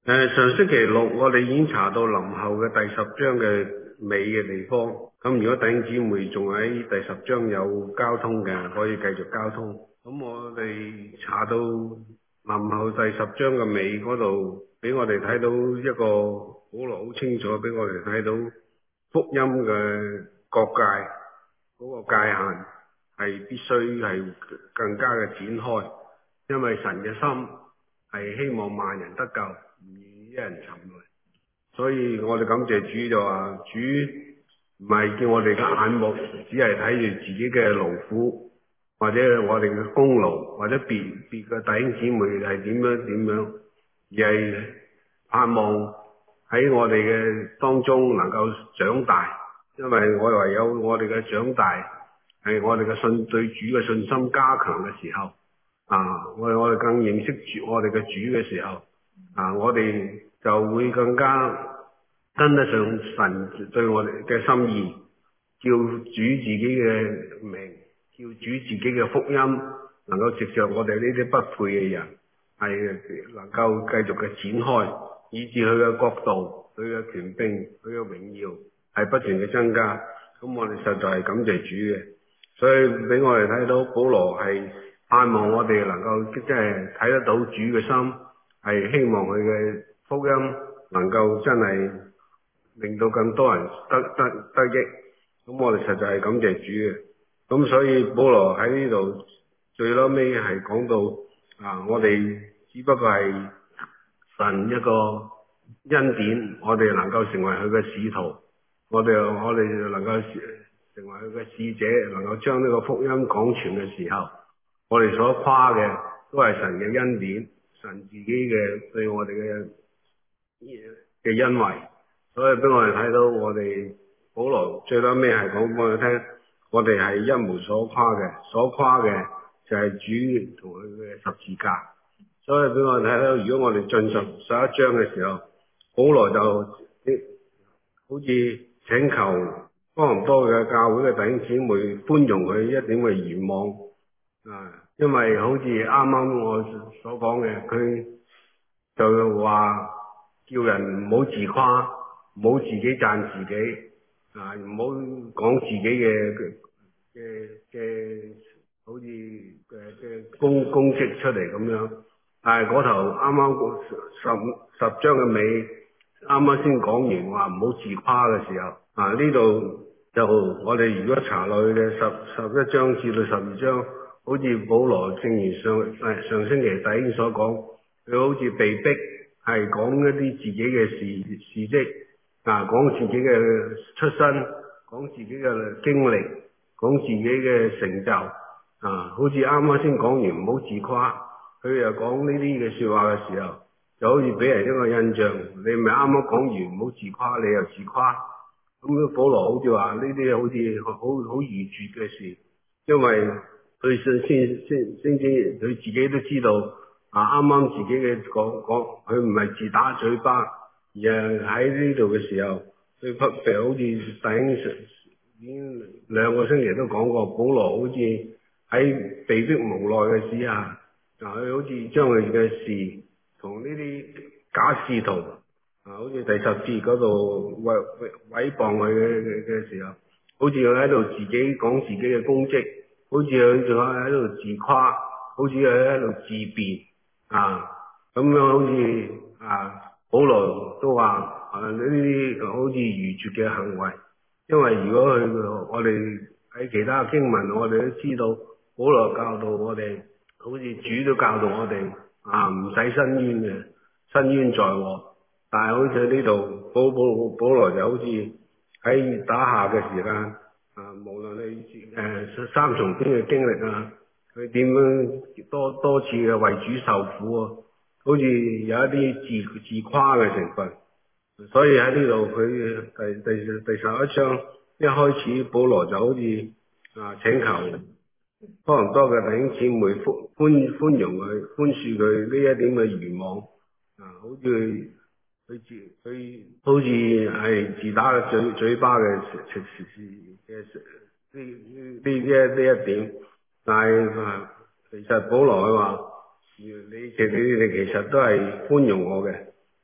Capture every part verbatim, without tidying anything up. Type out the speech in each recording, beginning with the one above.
誒，上星期六我哋已經查到林後嘅第十章嘅尾嘅地方。咁如果弟兄姊妹仲喺第十章有交通嘅，可以繼續交通。咁我哋查到林後第十章嘅尾嗰度，俾我哋睇到一個保羅好清楚，俾我哋睇到福音嘅國界嗰個界限係必須係更加嘅展開，因為神嘅心係希望萬人得救，唔願一人沉淪。所以我哋感謝主，就話主唔係叫我哋嘅眼目只係睇住自己嘅勞苦，或者我哋嘅功勞，或者別別嘅弟兄姊妹係點樣點樣，而係盼望喺我哋嘅當中能夠長大。因為我唯有我哋嘅長大係我哋嘅信對主嘅信心加強嘅時候，啊，我哋我哋更認識主我哋嘅主嘅時候，啊，我哋就會更加跟得上神對我哋嘅心意，叫主自己嘅名，叫主自己嘅福音能夠藉着我哋呢啲不配嘅人，係能夠繼續嘅展開，以致佢嘅國度、佢嘅權柄、佢嘅榮耀係不斷嘅增加。咁我哋實在係感謝主嘅，所以俾我哋睇到保羅係盼望我哋能夠即係睇得到主嘅心，係希望佢嘅福音能夠真係令到更多人得得得益。咁我哋實在係感謝主嘅。咁所以保羅喺呢度最撈尾係講到啊，我哋只不過係神一個恩典，我哋能夠成為佢嘅使徒，我哋我哋能夠成為佢嘅使者，能夠將呢個福音講傳嘅時候，我哋所誇嘅都係神嘅恩典，神自己嘅對我哋嘅嘅恩惠。所以俾我哋睇到我哋保羅最撈尾係講俾我哋聽，我哋係一無所誇嘅，所誇嘅就係主同佢嘅十字架。所以俾我哋睇到，如果我哋進入十一章嘅時候，保羅就好似請求多唔多嘅教會嘅弟兄姊妹寬容佢一點嘅願望啊，因為好似啱啱我所講嘅，佢就話叫人唔好自誇，唔好自己讚自己啊，唔好講自己嘅嘅嘅好似嘅嘅功功績出嚟咁樣。但係嗰頭啱啱十十章嘅尾，啱啱先講完話唔好自誇嘅時候，啊呢度就我哋如果查落去嘅十十一章至到十二章，好似保羅正如上誒上星期弟兄所講，佢好似被逼係講一啲自己嘅事事蹟，啊講自己嘅出身，講自己嘅經歷，講自己嘅成就，啊好似啱啱先講完唔好自誇。佢又講呢啲嘅說話嘅時候，就好似俾人一個印象，你咪啱啱講完唔好自誇，你又自誇。咁保羅好似話呢啲好似好好愚拙嘅事，因為佢先先先先至佢自己都知道啊，啱啱自己嘅講講，佢唔係自打嘴巴，而係喺呢度嘅時候，佢譬如好似弟兄已經兩個星期都講過，保羅好似喺被逼無奈嘅時下。嗱，佢好似將佢嘅事同呢啲假使徒，啊，好似第十節嗰度毀毀謗佢嘅嘅時候，好似佢喺度自己講自己嘅功績，好似佢仲喺度自誇，好似佢喺度自辯，啊，咁樣好似啊，保羅都話啊呢啲好似愚拙嘅行為，因為如果佢我哋喺其他經文，我哋都知道保羅教導我哋。好似主都教導我哋啊，唔使申冤嘅，申冤在我。但係好似呢度保保保羅就好似喺打下嘅時間啊，無論你誒、呃、三重天嘅經歷啊，佢點樣多多次嘅為主受苦啊，好似有一啲自自誇嘅成分。所以喺呢度佢第第第十一章一開始，保羅就好似啊請求多唔多嘅弟兄姊妹寬寬寬容佢，寬恕佢呢一點嘅願望啊，好似佢自佢好似係自打嘅嘴嘴巴嘅嘅嘅呢呢呢一呢一點，但係啊，其實保羅佢話，你其你哋其實都係寬容我嘅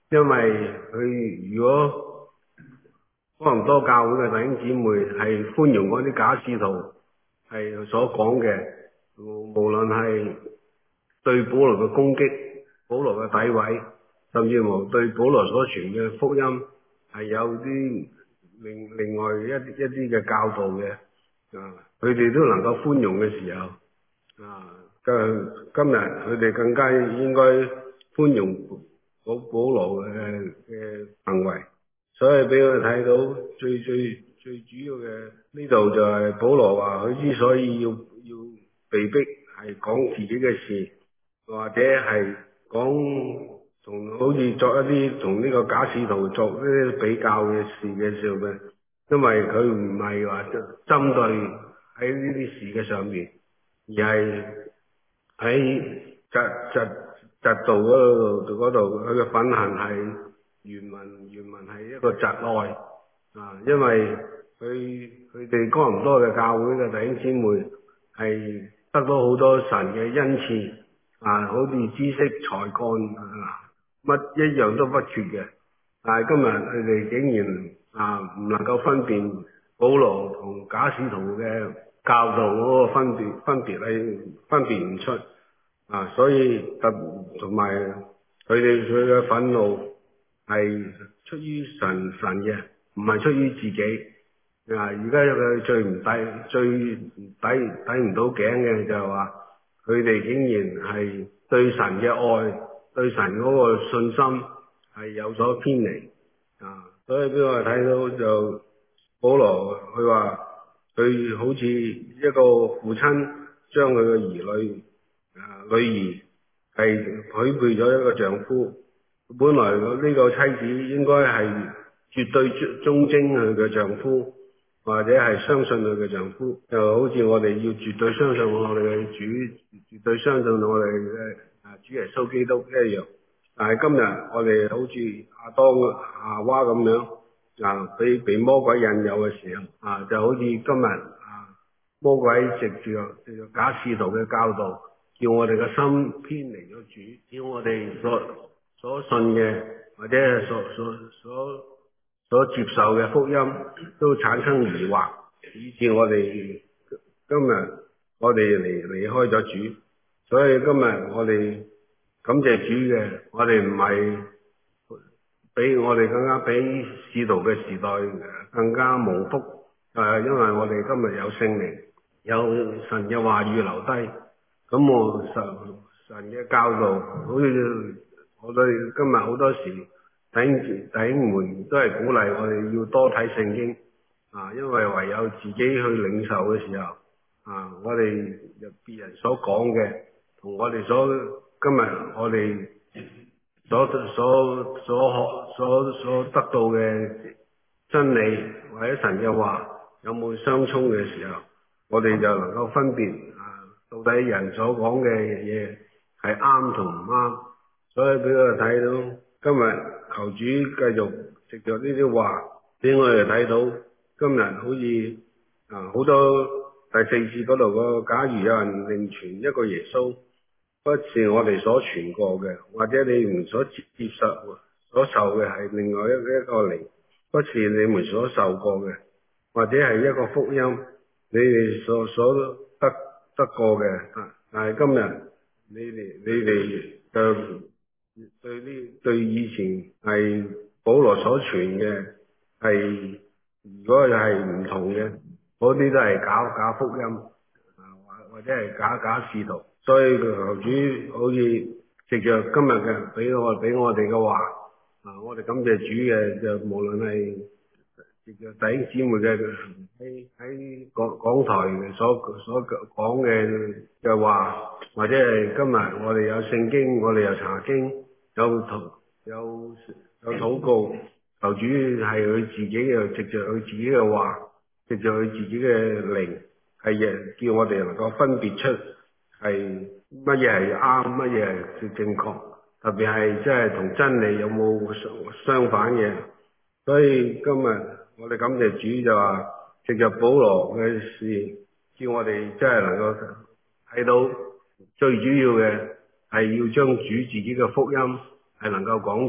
因為佢如果多倫多教會嘅弟兄姊妹係寬容嗰啲假使徒係所講嘅，無無論係對保羅嘅攻擊、保羅嘅詆毀，甚至乎對保羅所傳嘅福音係有啲另另外一一啲嘅教導嘅，啊，佢哋都能夠寬容嘅時候，啊，今今日佢哋更加應該寬容保保羅嘅嘅行為，所以俾我哋睇到最最最主要嘅呢度就係保羅話佢之所以要要被逼係講自己嘅事，或者係講同好似作一啲同呢個假使徒作呢啲比較嘅事嘅時候嘅，因為佢唔係話針對喺呢啲事嘅上面，而係喺嫉嫉嫉妒嗰度嗰度，佢嘅憤恨係原文原文係一個窒愛啊，因為佢佢哋哥林多嘅教會嘅弟兄姊妹係得到好多神嘅恩賜啊，好似知識才幹啊，乜一樣都不缺嘅，但係今日佢哋竟然啊唔能夠分辨保羅同假使徒嘅教導嗰個分別分別係分別唔出啊，所以特同埋佢哋佢嘅憤怒係出於神神嘅，唔係出於自己啊！而家佢最唔抵最抵抵唔到頸嘅就係話，佢哋竟然係對神嘅愛、對神嗰個信心係有所偏離啊！所以俾我哋睇到就保羅佢話佢好似一個父親將佢嘅兒女啊女兒係許配咗一個丈夫，本來呢個妻子應該係絕對忠貞佢嘅丈夫，或者係相信佢嘅丈夫，就好似我哋要絕對相信我哋嘅主，絕對相信我哋嘅啊主耶穌基督一樣。但係今日我哋好似亞當夏娃咁樣啊，俾被魔鬼引誘嘅時候啊，就好似今日啊魔鬼藉住藉住假使徒嘅教導，叫我哋嘅心偏離咗主，叫我哋所所信嘅或者係所所所所接受嘅福音都產生疑惑，以致我哋今日我哋離離開咗主。所以今日我哋感謝主嘅，我哋唔係比我哋更加比使徒嘅時代更加蒙福，誒，因為我哋今日有聖靈，有神嘅話語留低，咁我神神嘅教導，好似我哋今日好多時弟兄弟兄們都係鼓勵我哋要多睇聖經啊，因為唯有自己去領受嘅時候啊，我哋別人所講嘅同我哋所今日我哋所所所學所所得到嘅真理或者神嘅話有冇相衝嘅時候，我哋就能夠分別啊，到底人所講嘅嘢係啱同唔啱。所以俾我哋睇到今日求主繼續藉着呢啲話，俾我哋睇到今日好似啊好多第四節嗰度個，假如有人另傳一個耶穌，不是我哋所傳過嘅，或者你們所接受所受嘅係另外一一個靈，不是你們所受過嘅，或者係一個福音，你哋所所得得過嘅，但係今日你哋你哋就對呢對以前係保羅所傳嘅係，如果係唔同嘅，嗰啲都係假假福音啊，或或者係假假使徒。所以求主好似藉着今日嘅俾我俾我哋嘅話啊，我哋感謝主嘅，就無論係藉着弟兄姊妹嘅喺喺講講台所所講嘅嘅話，或者係今日我哋有聖經，我哋有查經，有禱有有禱告，求主係佢自己嘅，藉着佢自己嘅話，藉着佢自己嘅靈，係叫我哋能夠分別出係乜嘢係啱，乜嘢係正確，特別係即係同真理有冇相反嘅。所以今日我哋感謝主就話，藉着保羅嘅事，叫我哋真係能夠睇到最主要嘅係要將主自己嘅福音係能夠廣傳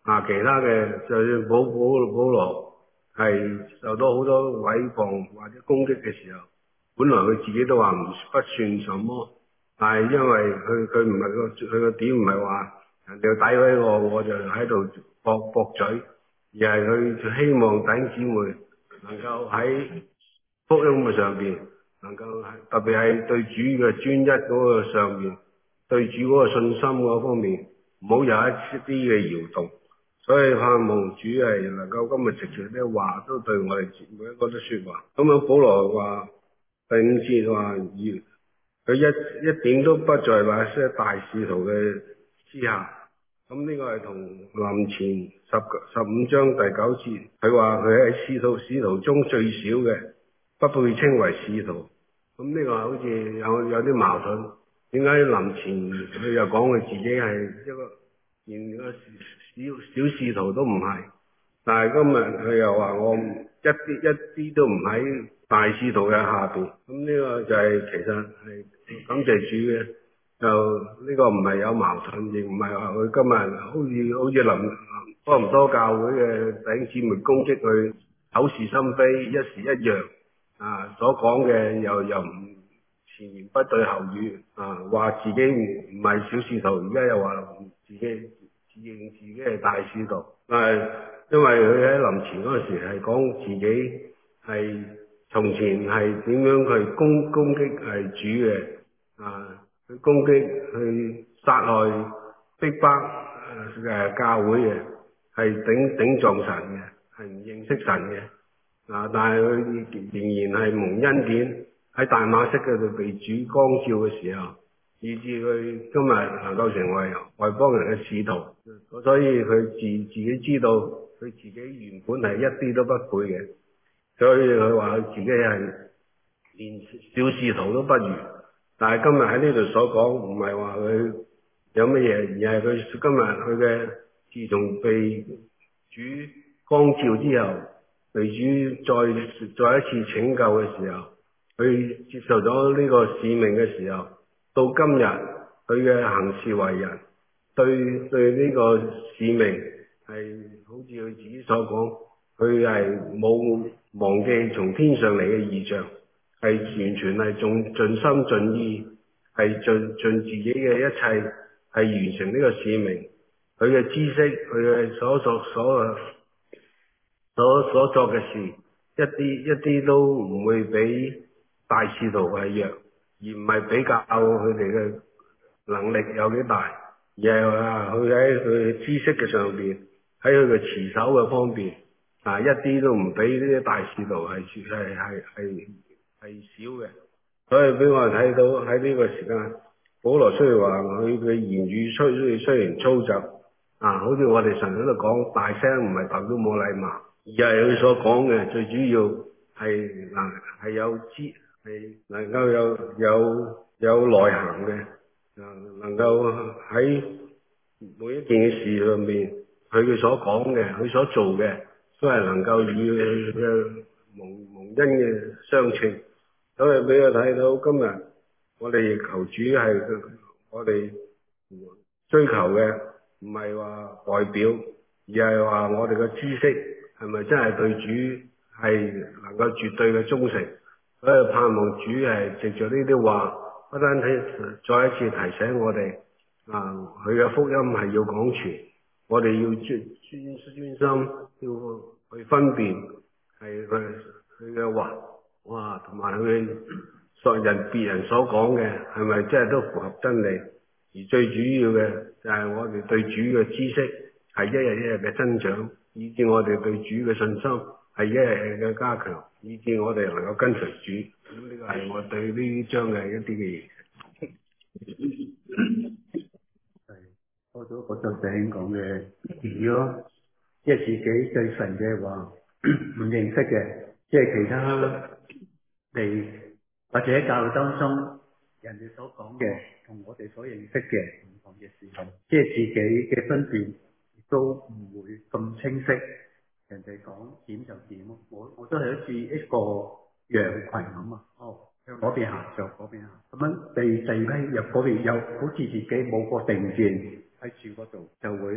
啊，其他嘅就算保保保羅係受到好多毀謗或者攻擊嘅時候，本來佢自己都話唔不算什麼，但係因為佢佢唔係個佢個點唔係話人哋詆毀我，我就喺度駁駁嘴，而係佢希望弟兄姊妹能夠喺福音嘅上邊，能夠係特別係對主嘅專一嗰個上邊，對主嗰個信心嗰方面，唔好有一啲嘅搖動。所以盼望主係能夠今日藉住啲話都對我哋每一個都說話。咁樣保羅話第五節話，佢一一點都不在那些大使徒嘅之下。咁呢個係同林前十十五章第九節，佢話佢係使徒使徒中最少嘅，不被稱為使徒。咁呢個好似有有啲矛盾。點解林前佢又講佢自己係一個連個小小使徒都唔係，但係今日佢又話我一啲一啲都唔喺大使徒嘅下邊。咁呢個就係、是、其實係感謝主嘅。就呢個唔係有矛盾，亦唔係話佢今日好似好似林多唔多教會嘅弟兄姊妹攻擊佢口是心非，一時一樣啊，所講嘅又又唔前言不對後語啊，話自己唔唔係小使徒，而家又話自己自認自己係大使徒。但係因為佢喺臨前嗰時係講自己係從前係點樣去攻攻擊係主嘅啊。去攻擊、去殺害、逼迫誒、呃、教會嘅，係頂頂撞神嘅，係唔認識神嘅啊！但係佢仍然係蒙恩典喺大馬色嗰度被主光照嘅時候，以至佢今日能夠成為外邦人嘅使徒。所以佢自自己知道佢自己原本係一啲都不配嘅，所以佢話佢自己係連小使徒都不如。但係今日喺呢度所講唔係話佢有乜嘢，而係佢今日佢嘅自從被主光照之後，被主再再一次拯救嘅時候，佢接受咗呢個使命嘅時候，到今日佢嘅行事為人，對對呢個使命係好似佢自己所講，佢係冇忘記從天上嚟嘅異象。係完全係盡盡心盡意，係盡盡自己嘅一切，係完成呢個使命。佢嘅知識，佢嘅所作所所所作嘅事，一啲一啲都唔會比大使徒係弱，而唔係比較佢哋嘅能力有幾大，而係話佢喺佢嘅知識嘅上邊，喺佢嘅持守嘅方面，啊一啲都唔比呢啲大使徒係係係係。係少嘅，所以俾我哋睇到喺呢個時間，保羅雖然話佢嘅言語雖雖然粗俗啊，好似我哋神喺度講大聲，唔係代表冇禮貌，而係佢所講嘅最主要係能係有知係能夠有有有內涵嘅，啊能夠喺每一件嘅事上面，佢嘅所講嘅，佢所做嘅，都係能夠與佢嘅蒙蒙恩嘅相稱。所以俾我睇到今日我哋求主係我哋追求嘅，唔係話外表，而係話我哋嘅知識係咪真係對主係能夠絕對嘅忠誠。所以盼望主係藉着呢啲話，不單止再一次提醒我哋啊，佢嘅福音係要廣傳，我哋要專專專心要去分辨係佢佢嘅話。哇，同埋佢所人別人所講嘅係咪真係都符合真理？而最主要嘅就係我哋對主嘅知識係一日一日嘅增長，以至我哋對主嘅信心係一日一日嘅加強，以至我哋能夠跟隨主。咁呢個係我對呢章嘅一啲嘅嘢。 係多咗個作者講嘅，如果即係自己對神嘅話唔認識嘅，即係其他。嚟或者喺教育當中，人哋所講嘅同我哋所認識嘅唔同嘅時候，即係自己嘅分辨亦都唔會咁清晰。人哋講點就點，我我都係好似一個羊群咁啊。哦，向嗰邊行就嗰邊行，咁樣被第二批入嗰邊又好似自己冇個定見喺住嗰度，就會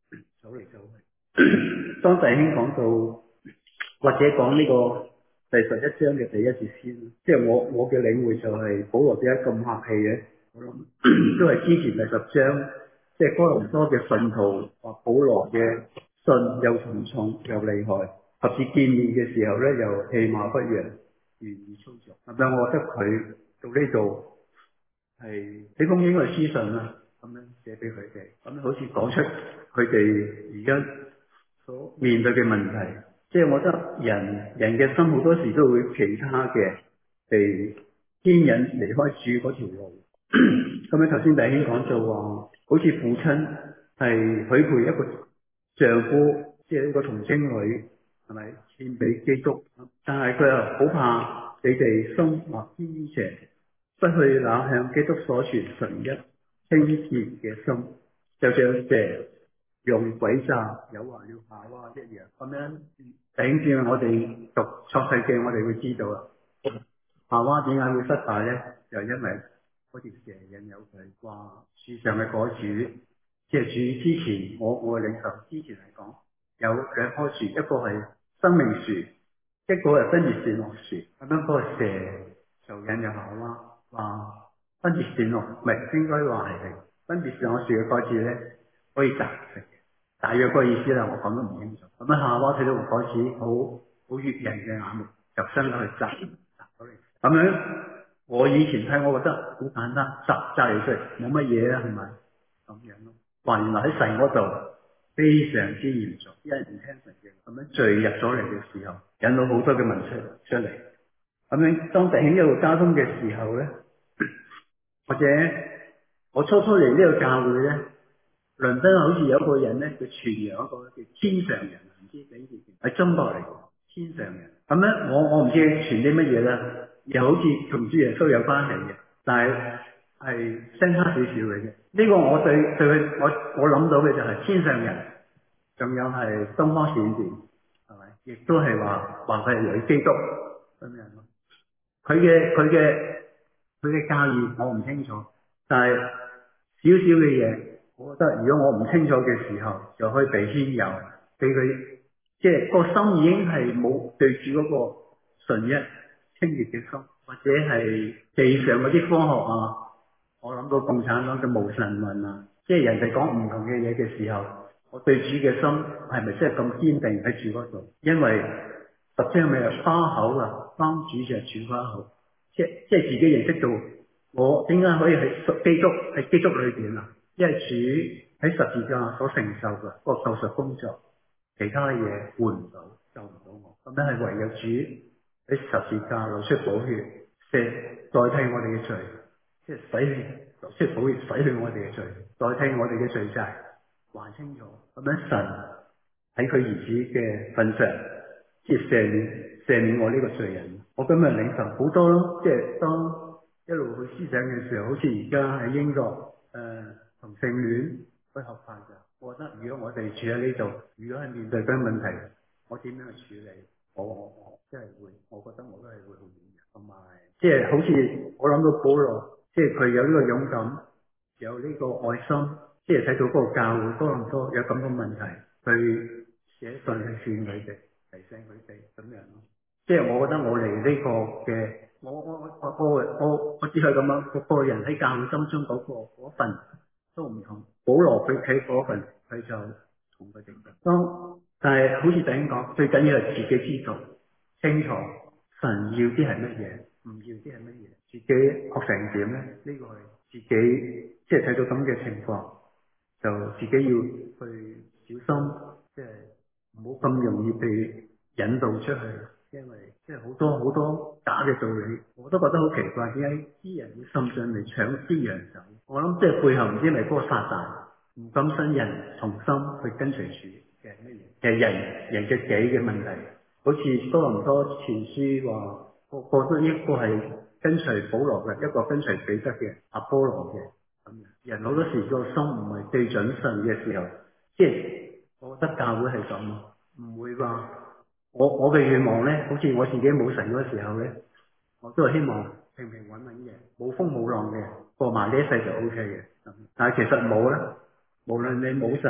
走嚟走去。當弟兄講到或者講呢個第十一章嘅第一節先，即係我我嘅領會就係保羅點解咁客氣嘅？我諗都係之前第十章，即係哥林多嘅信徒話保羅嘅信又沉重又厲害，合至見面嘅時候咧又氣馬不揚，言語粗俗。咁樣我覺得佢到呢度係呢封應該係書信啦，咁樣寫俾佢哋，咁樣好似講出佢哋而家所面對嘅問題。即係我覺得人人嘅心好多時都會其他嘅被牽引離開主嗰條路。咁樣頭先弟兄講就話，好似父親係許配一個丈夫，即係一個童貞女，係咪獻俾基督？但係佢又好怕你哋心或偏邪，失去那向基督所傳純一清潔嘅心，就像蛇用詭詐誘惑了夏娃一樣。咁樣弟兄姊妹，我哋讀創世記，我哋會知道啦。夏娃點解會失敗咧？就因為嗰條蛇引誘佢話樹上嘅果子，即係主之前，我我嘅領袖之前係講有兩棵樹，一個係生命樹，一個係分別善惡樹。咁樣嗰個蛇就引誘夏娃話分別善惡，唔係應該話係分別善惡樹嘅果子咧可以摘食。大約個意思啦，我講得唔清楚。咁樣夏娃睇到個果子好好悅人嘅眼目，就伸咗去摘摘咗嚟。咁樣我以前睇，我覺得好簡單，摘摘嚟食冇乜嘢啊，係咪咁樣咯？話原來喺神嗰度非常之嚴重，因為唔聽神嘅，咁樣罪入咗嚟嘅時候，引到好多嘅問題出嚟。咁樣當弟兄一路交通嘅時候咧，或者我初初嚟呢個教會咧。倫敦好似有一個人咧，佢傳揚一個叫天上人，唔知點字喺中國嚟，天上人。咁咧，我我唔知傳啲乜嘢啦，又好似同主耶穌有關係嘅，但係係相差少少嘅啫。呢、這個我對對佢，我我諗到嘅就係天上人，仲有係東方閃電，係咪？亦都係話話佢係女基督咁樣咯。佢嘅佢嘅佢嘅教義我唔清楚，但係少少嘅嘢。我覺得如果我唔清楚嘅時候，就可以被牽誘，俾佢即係個心已經係冇對住嗰個純一清潔嘅心，或者係地上嗰啲科學啊，我諗到共產黨嘅無神論啊，即係人哋講唔同嘅嘢嘅時候，我對主嘅心係咪真係咁堅定喺主嗰度？因為十章咪係花口啊，當主就係主花口，即係即係自己認識到我點解可以喺基督喺基督裏邊啊？因為主喺十字架所承受嘅嗰個救贖工作，其他嘢換唔到，救唔到我。咁樣係唯有主喺十字架流出寶血，即代替我哋嘅罪，即係洗血流出寶血洗去我哋嘅罪，代替我哋嘅罪債，還清楚。咁樣神喺佢兒子嘅份上，即係赦免赦免我呢個罪人。我今日領受好多咯，即係當一路去思想嘅時候，好似而家喺英國誒。呃同性戀不合法嘅，我覺得如果我哋住喺呢度，如果係面對緊問題，我點樣去處理？我我我真係會，我覺得我都係會好軟弱，同埋即係好似我諗到保羅，即係佢有呢個勇敢，有呢個愛心，即係睇到嗰個教會多唔多有咁嘅問題，去寫信去勸佢哋，提醒佢哋咁樣咯。即係我覺得我嚟呢個嘅，我我我我我我我只係咁樣，個個人喺教會心中嗰個嗰份。都唔同，保羅佢睇嗰份，佢就同佢哋當，但係好似弟兄講，最緊要係自己知道清楚神要啲係乜嘢，唔要啲係乜嘢，自己學成點咧？呢、這個係自己即係睇到咁嘅情況，就自己要去小心，即係唔好咁容易被引導出去。因為即係好多好多假嘅道理，我都覺得好奇怪，點解啲人會滲進嚟搶啲羊走？我諗即係背後唔知係咪嗰個撒旦唔甘心人同心去跟隨主嘅乜嘢？其實人人嘅己嘅問題，好似多倫多前書話，個個都一個係跟隨保羅嘅，一個跟隨彼得嘅，阿波羅嘅咁樣。人好多時個心唔係對準神嘅時候，即係我覺得教會係咁，唔會話。我我嘅願望咧，好似我自己冇神嗰時候咧，我都係希望平平穩穩嘅，冇風冇浪嘅，過埋呢一世就 O K 嘅。但係其實冇啦，無論你冇神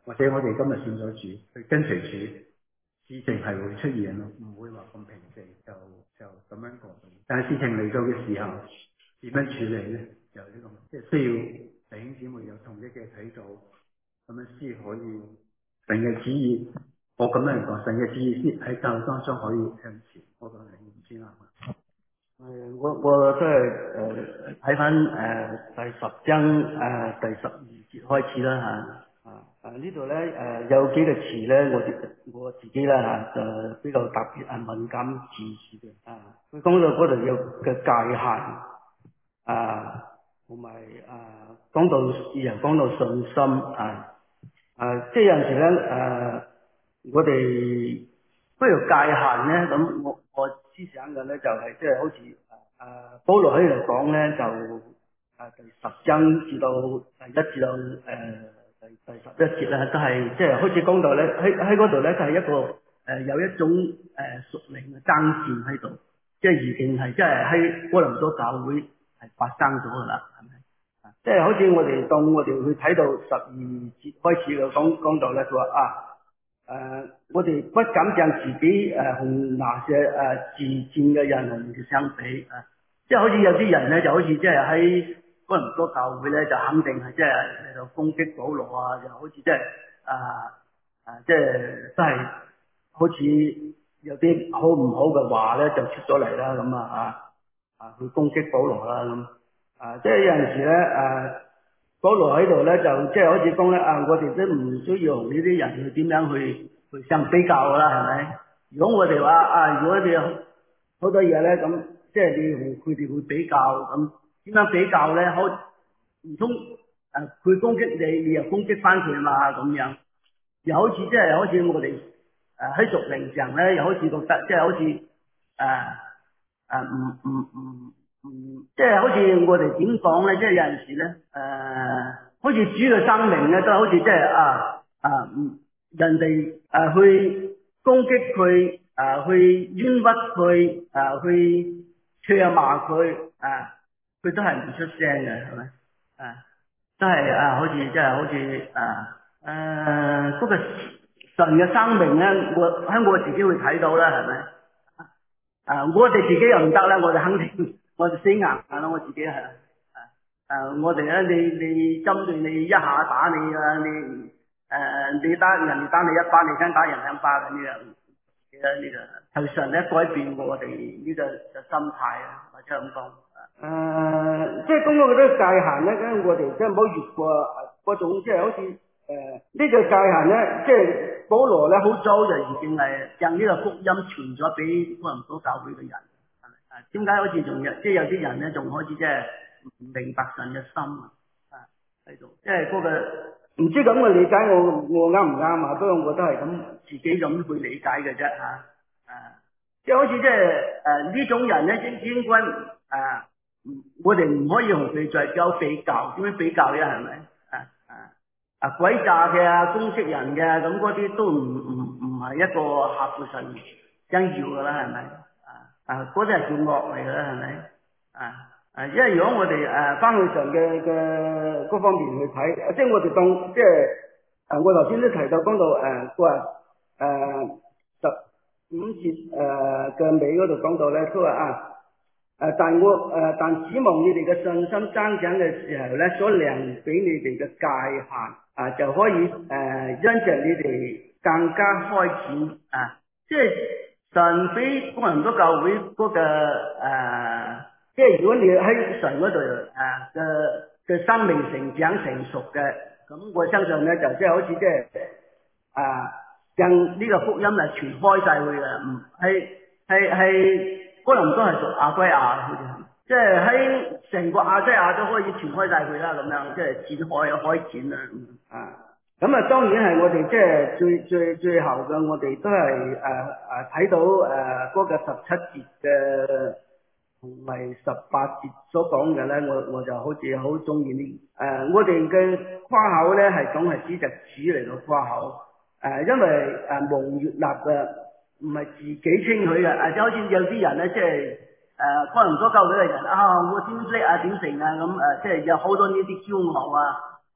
或者我哋今日信咗主，去跟隨主，事情係會出現咯，唔會話咁平靜就就咁樣過。但係事情嚟到嘅時候，點樣處理咧？就呢、這個即係需要弟兄姊妹有同一嘅睇到，咁樣先可以神嘅旨意。我咁樣講，神嘅旨意先喺教會當中可以向前。我覺得你唔知啦。誒，我我都係誒睇翻誒第十章誒、呃、第十二節開始啦嚇，啊啊呢度咧誒有幾個詞咧，我我自己啦嚇就比較特別係敏感字詞嘅啊，佢講到嗰度有嘅界限啊，同埋啊講到又講到信心啊啊，即係有陣時咧誒、啊，我哋不如界限咧，咁我我思想嘅咧就係即係好似誒誒保羅喺度講咧就誒第十章至到第一至到誒第第十一節咧，都係即係開始講到咧喺喺嗰度咧就係一個誒、呃、有一種誒屬靈嘅爭戰喺度，即係已經係即係喺哥林多教會係發生咗噶啦，係咪？即係好似我哋當我哋去睇到十二節開始嘅講講到咧，佢話啊。誒、呃，我哋不敢將自己誒同、呃、那些誒、呃、自戰嘅人同相比啊，即係好似有啲人咧，就好似即係喺哥林多教會咧，就肯定係即係喺度攻擊保羅啊，就好似即係啊啊，即係都係好似有啲好唔好嘅話咧，就出咗嚟啦咁啊啊啊去攻擊保羅啦咁啊，即係有陣時咧誒。啊保羅喺度咧就即係好似講咧啊，我哋都唔需要同呢啲人去點樣去去相比較噶啦，係咪？如果我哋話啊，如果你好多嘢咧咁，即係你同佢哋會比較咁，點樣比較咧？好唔通誒佢攻擊你，你又攻擊翻佢嘛？咁樣又好似即係好似我哋誒喺屬靈上咧，又好似覺得即係好似誒誒唔唔唔。嗯，即係好似我哋點講咧，即係有陣時咧，誒、呃，好似主嘅生命咧，都好似即係啊啊，嗯，人哋誒、啊、去攻擊佢，誒、啊、去冤屈佢，誒、啊、去唾罵佢，啊，佢都係唔出聲嘅，係咪？啊，都係啊，好似即係好似啊誒嗰個神嘅生命咧，我喺我自己會睇到啦，係咪？啊！我哋自己又唔得啦，我哋肯定，我哋死硬硬啦，我自己係啊啊！我哋咧，你你針對你一下打你啊，你誒、呃、你打人哋打你一巴，你想打人兩巴嘅呢樣，其實呢個求神咧改變我哋呢個嘅心態啊，或者咁講。誒、呃，即係講到嗰啲界限咧，咁我哋即係唔好越過嗰種，即係好似誒呢個界限咧，即係。保羅咧好早就已經係將呢個福音傳咗俾哥林多教會嘅人，係咪啊？點解好似仲有即係有啲人咧仲開始即係唔明白神嘅心啊？喺度，即係嗰個唔知咁嘅理解我我啱唔啱啊？不過我都係咁自己咁去理解嘅啫嚇啊！即係好似即係誒呢種人咧應應該啊，我哋唔可以同佢再交比較，點樣比較咧？係咪啊啊？啊鬼詐嘅啊，攻擊人嘅咁嗰啲都唔唔唔係一個合乎神真要噶啦，係咪？啊啊嗰啲係叫惡嚟噶啦，係咪？啊啊，因為如果我哋誒翻去神嘅嘅嗰方面去睇，即係我哋當即係誒我頭先都提到講到誒佢話誒十五節誒嘅尾嗰度講到咧，佢話啊。誒，但我誒，但指望你哋嘅信心增長嘅時候咧，所量俾你哋嘅界限啊，就可以誒，因着你哋更加開展啊，即係神俾哥林多教會嗰個誒，即係如果你喺神嗰度誒嘅嘅生命成長成熟嘅，咁我相信咧就即係好似即係啊，將呢個福音係傳開晒去嘅，唔係係係。可能都係屬亞歸亞，好似係，即係喺成個亞西亞都可以傳開晒佢啦，咁樣即係展開開展啦，啊，咁啊當然係我哋即係最最最後嘅，我哋都係誒誒睇到誒嗰、呃那個十七節嘅同埋十八節所講嘅咧，我我就好似好中意呢，誒我哋嘅誇口咧係總係指着主嚟到誇口，誒、呃、因為誒蒙悅納嘅。唔係自己稱佢嘅，啊，就好似有啲人咧，即係誒，可能多教會嘅人啊，我點叻啊，點成啊，咁誒，即係有好多呢啲驕傲啊，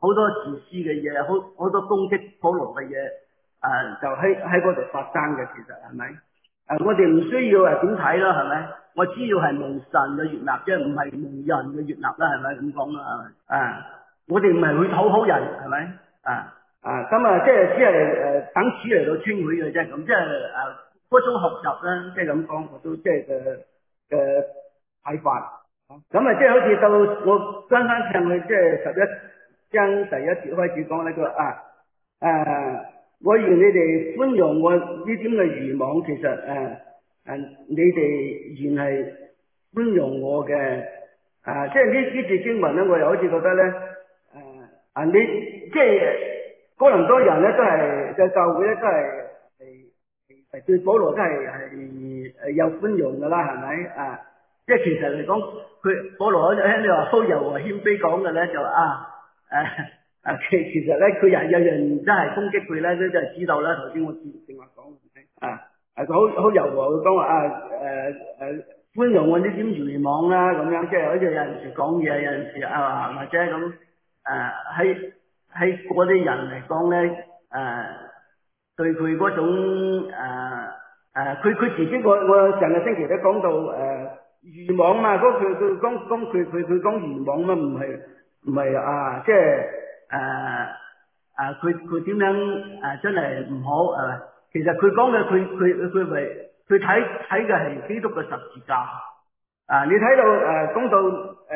好多自私嘅嘢，好好多攻擊保羅嘅嘢，啊就喺喺嗰度發生嘅，其實係咪？啊，我哋唔需要誒點睇啦，係咪？我只要係蒙神嘅悅納，即係唔係蒙人嘅悅納啦，係咪咁講啦？啊，我哋唔係去討好人，係咪？啊啊，咁啊，即係只係誒等此嚟到稱會嘅啫，咁即係誒嗰種學習咧，即係咁講，我都即係嘅嘅睇法。咁啊，即係好似到我跟翻上去，即係十一章第一節開始講呢個啊誒，我願你哋寬容我呢點嘅愚妄，其實誒誒、啊，你哋願係寬容我嘅啊，即係呢呢節經文咧，我又好似覺得咧誒啊，你即係哥林多人咧都係嘅教會咧都係係係對保羅都係係誒有寬容噶啦，係咪啊？即係其實嚟講，佢保羅喺你話好柔和謙卑講嘅咧，就啊誒啊其其實咧，佢人有人真係攻擊佢咧，都真係知道啦。頭先我正正話講啊啊，佢好好柔和，佢講話啊誒誒寬容我呢點愚妄啦，咁樣即係好似有陣時講嘢，有陣時啊或者咁誒喺喺嗰啲人嚟講咧誒對佢嗰種誒誒佢佢自己我我上個星期都講到誒。呃愚妄嘛，嗰佢佢講講佢佢佢講愚妄嘛，唔係唔係啊，即係誒啊，佢佢點樣啊，真係唔好誒。其實佢講嘅佢佢佢為佢睇睇嘅係基督嘅十字架啊。你睇到誒講到誒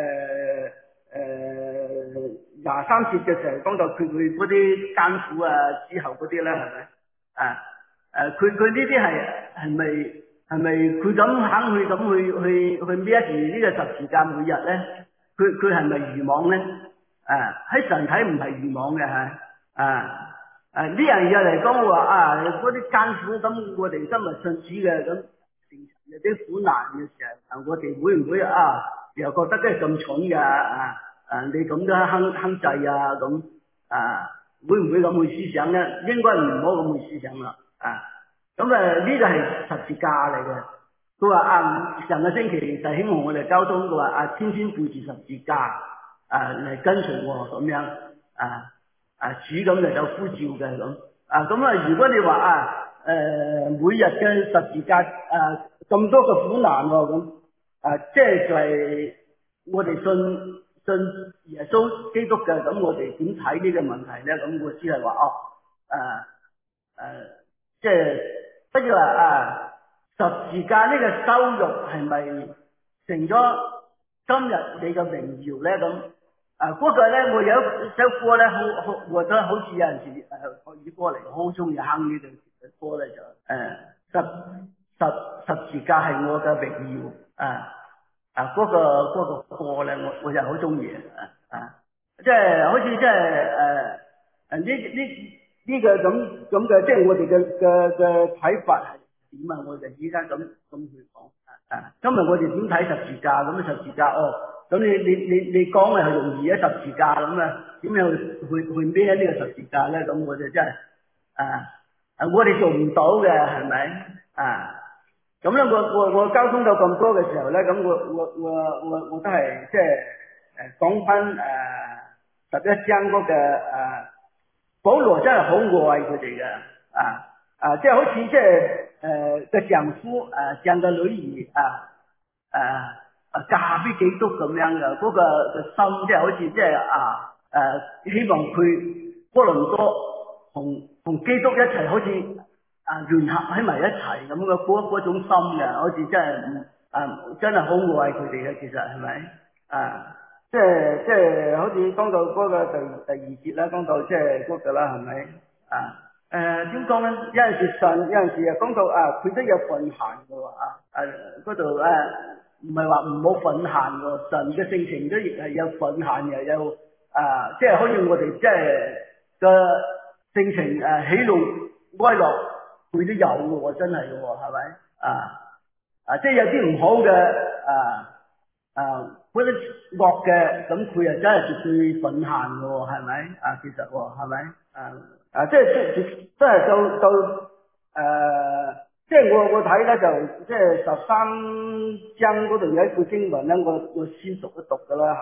誒廿三節嘅時候，講到佢佢嗰啲艱苦啊之後嗰啲咧，係咪啊？誒，佢佢呢啲係係咪？係咪佢咁肯去咁去去去孭住呢個十字架每日咧？佢佢係咪愚妄咧？啊，喺神睇唔係愚妄嘅嚇。啊啊呢樣嘢嚟講話啊，嗰啲艱苦咁，我哋今日信主嘅咁，有啲苦難嘅時候，我哋會唔會啊又覺得真係咁蠢㗎啊啊！你咁都坑坑制啊咁啊？會唔會咁去思想咧？應該唔好咁去思想啦啊！咁誒呢個係十字架嚟嘅。佢話啊，上個星期弟兄同我哋交通，佢話啊，天天背住十字架啊嚟跟隨我咁樣啊啊主咁嚟有呼召嘅咁啊。咁啊，如果你話啊誒、呃、每日嘅十字架啊咁多嘅苦難喎咁啊，即係就係我哋信信耶穌基督嘅，咁我哋點睇呢個問題咧？咁我只係話哦誒誒即係。不如話啊，十字架呢個羞辱係咪成咗今日你嘅榮耀咧？咁啊，嗰、那個咧，我有一首歌咧，好好，我覺得好似有陣時誒粵語歌嚟，好中意哼呢個歌咧就誒、啊、十十十字架係我嘅榮耀啊啊！嗰、那個嗰、那個歌咧，我我就好中意啊啊！即係好似即係誒誒呢呢。呢、這個咁咁嘅，即係我哋嘅嘅嘅睇法係點啊？我哋依家咁咁去講啊！今日我哋點睇十字架？咁十字架哦，咁你你你你講係容易啊，十字架咁啊，點樣去去去孭呢個十字架咧？咁我哋真係啊啊！我哋做唔到嘅係咪啊？咁咧，我我我交通到咁多嘅時候咧，咁我我我我我都係即係誒講翻誒十一章嗰個誒。保羅真係好愛佢哋嘅，啊啊，即係好似即係誒嘅丈夫誒將個女兒啊誒啊嫁俾基督咁樣嘅，嗰、那個嘅心即係好似即係啊誒、啊、希望佢哥林多同同基督一齊，好似啊聯合喺埋一齊咁嘅嗰嗰種心嘅，好似真係啊真係好愛佢哋嘅，其實係咪啊？即係即係，好似講到嗰個第第二節啦，講到即係嗰個啦，係咪啊？誒點講咧？有陣時神，有陣時又講到啊，佢都有份限嘅喎啊！誒嗰度誒唔係話唔冇份限喎，神嘅性情都亦係有份限，又有啊，即係好似我哋即係個性情誒喜怒哀樂，佢都有嘅喎，真係嘅喎，係咪啊？啊，即係有啲唔好嘅啊。啊，嗰啲惡嘅，咁佢又真係絕對份限嘅喎，係咪？啊，其實喎，係咪？啊啊，即係即即係到到誒，即係我我睇咧就即係十三章嗰度有一句經文咧，我我先讀一讀㗎啦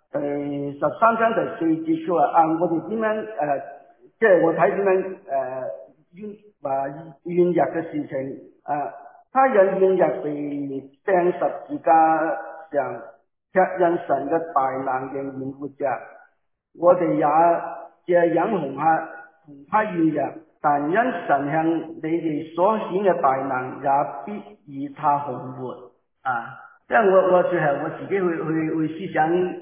誒十三章第四節佢話啊，我哋點樣誒，即係我睇點樣誒冤話怨日嘅事情啊，他因怨日被釘十字架上，卻因神嘅大能仍然活着。我哋也這樣同他同他怨日，但因神向你哋所顯嘅大能，也必以他復活啊！即係我我最後我自己去去去思想誒誒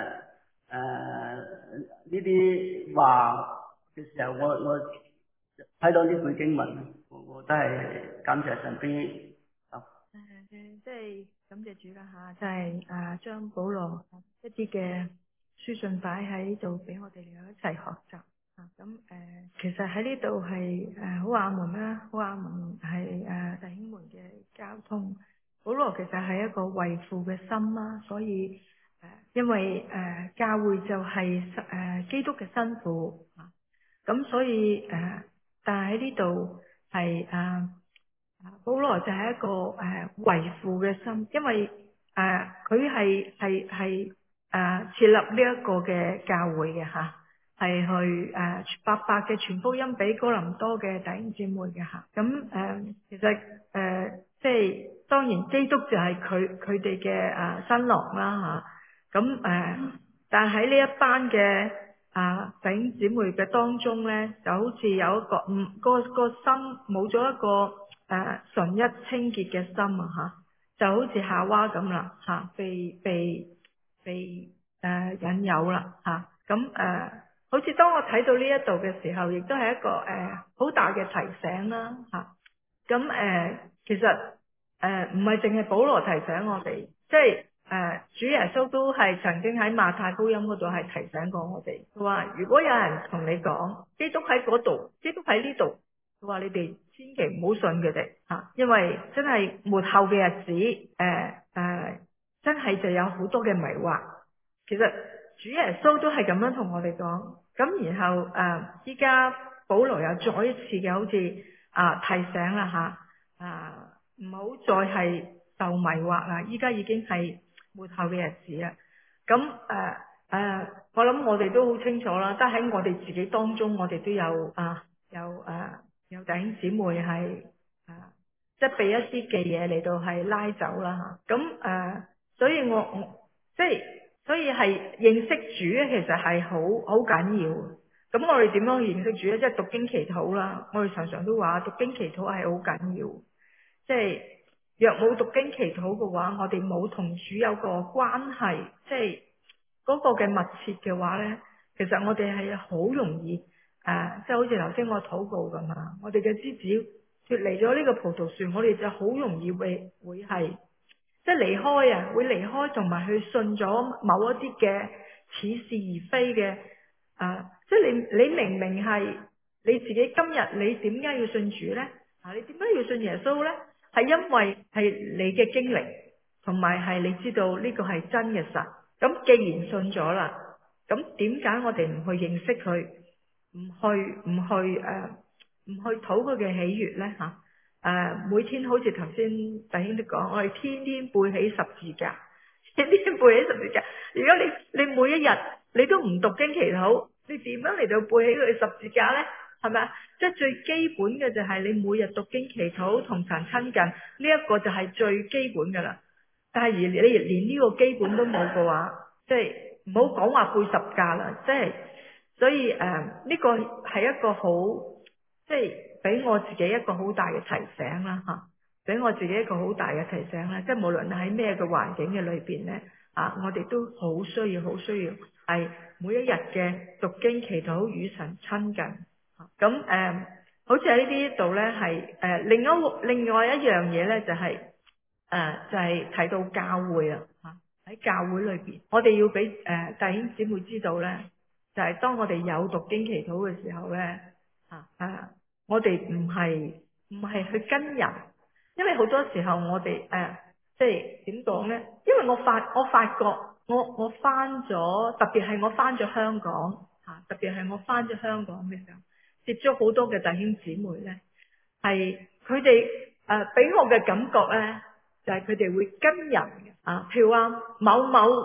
呢啲話嘅時候，我我睇到呢句經文，我我都係感謝神俾啊誒誒，即係感謝主啦嚇，就係誒將保羅一啲嘅書信擺喺度俾我哋嚟一齊學習啊。咁誒、呃，其實喺呢度係誒好阿門啦，好阿門係誒弟兄們嘅交通。保羅其實係一個為父嘅心啦，所以誒、呃，因為誒、呃、教會就係、是、誒、呃、基督嘅新婦啊，咁所以誒、呃，但係喺呢度係誒保羅就係一個誒、呃、為父嘅心，因為誒佢係係係誒設立呢一個嘅教會嘅吓，係去誒、呃、白白嘅傳福音俾哥林多嘅弟兄姊妹嘅吓，咁誒、呃、其實誒、呃、即係。當然，基督就係佢佢哋嘅誒新郎啦嚇，咁、啊、誒，但喺呢一班嘅啊弟兄姊妹嘅當中咧，就好似有一個唔個個心冇咗一個誒、啊、純一清潔嘅心啊嚇，就好似夏娃咁啦嚇，被被被誒、啊、引誘啦嚇，咁、啊、誒、啊，好似當我睇到呢一度嘅時候，亦都係一個誒好、啊、大嘅提醒啦嚇，咁、啊、誒、啊、其實。誒，唔係淨係保羅提醒我哋，即係誒、呃，主耶穌都係曾經喺馬太福音嗰度係提醒過我哋，佢話如果有人同你講基督喺嗰度，基督喺呢度，佢話你哋千祈唔好信佢哋吓，因為真係末後嘅日子，誒、呃、誒、呃，真係就有好多嘅迷惑。其實主耶穌都係咁樣同我哋講，咁然後誒，依、呃、家保羅又再一次嘅好似啊、呃、提醒啦吓，啊。呃唔好再係受迷惑啦！依家已經係末後嘅日子啦。咁誒誒，我諗我哋都好清楚啦。但喺我哋自己當中，我哋都有啊，有誒、啊、有弟兄姊妹係啊，即係被一啲嘅嘢嚟到係拉走啦嚇。咁誒、啊，所以我我即係所以係認識主咧，其實係好好緊要。咁我哋點樣認識主咧？即係讀經祈禱啦。我哋常常都話讀經祈禱係好緊要。即係若冇讀經祈禱嘅話，我哋冇同主有個關係，即係嗰個嘅密切嘅話咧，其實我哋係好容易誒、呃，即係好似頭先我禱告咁啊，我哋嘅枝子脫離咗呢個葡萄樹，我哋就好容易會會係即係離開啊，會離開同埋去信咗某一啲嘅似是而非嘅啊、呃，即係你你明明係你自己今日你點解要信主咧？啊，你點解要信耶穌咧？係因為係你嘅經歷，同埋係你知道呢個係真嘅神。咁既然信咗啦，咁點解我哋唔去認識佢，唔去唔去誒，唔去討佢嘅喜悅咧？吓、啊、誒，每天好似頭先弟兄都講，我哋天天背起十字架，天天背起十字架。如果你你每一日你都唔讀經祈禱，你點樣嚟到背起佢十字架咧？係咪啊？即係最基本嘅就係你每日讀經祈禱同神親近，呢一個就係最基本噶啦。但係而你連呢個基本都冇嘅話，即係唔好講話背十架啦。即係所以誒，呢個係一個好，即係俾我自己一個好大嘅提醒啦吓，俾我自己一個好大嘅提醒啦。即係無論喺咩嘅環境嘅裏邊咧，啊，我哋都好需要，好需要係每一日嘅讀經祈禱與神親近。咁誒、呃，好似喺呢啲度咧，係誒另一另外一樣嘢咧，就係、是、誒、呃、就係、是、睇到教會啊嚇，喺教會裏邊，我哋要俾誒、呃、弟兄姊妹知道咧，就係、是、當我哋有讀經祈禱嘅時候咧嚇啊，我哋唔係唔係去跟人，因為好多時候我哋誒、呃、即係點講咧？因為我發我發覺我我翻咗，特別係我翻咗香港嚇，特別係我翻咗香港嘅時候。接觸好多嘅弟兄姊妹咧，係佢哋誒俾我嘅感覺咧，就係佢哋會跟人嘅啊，譬如話某某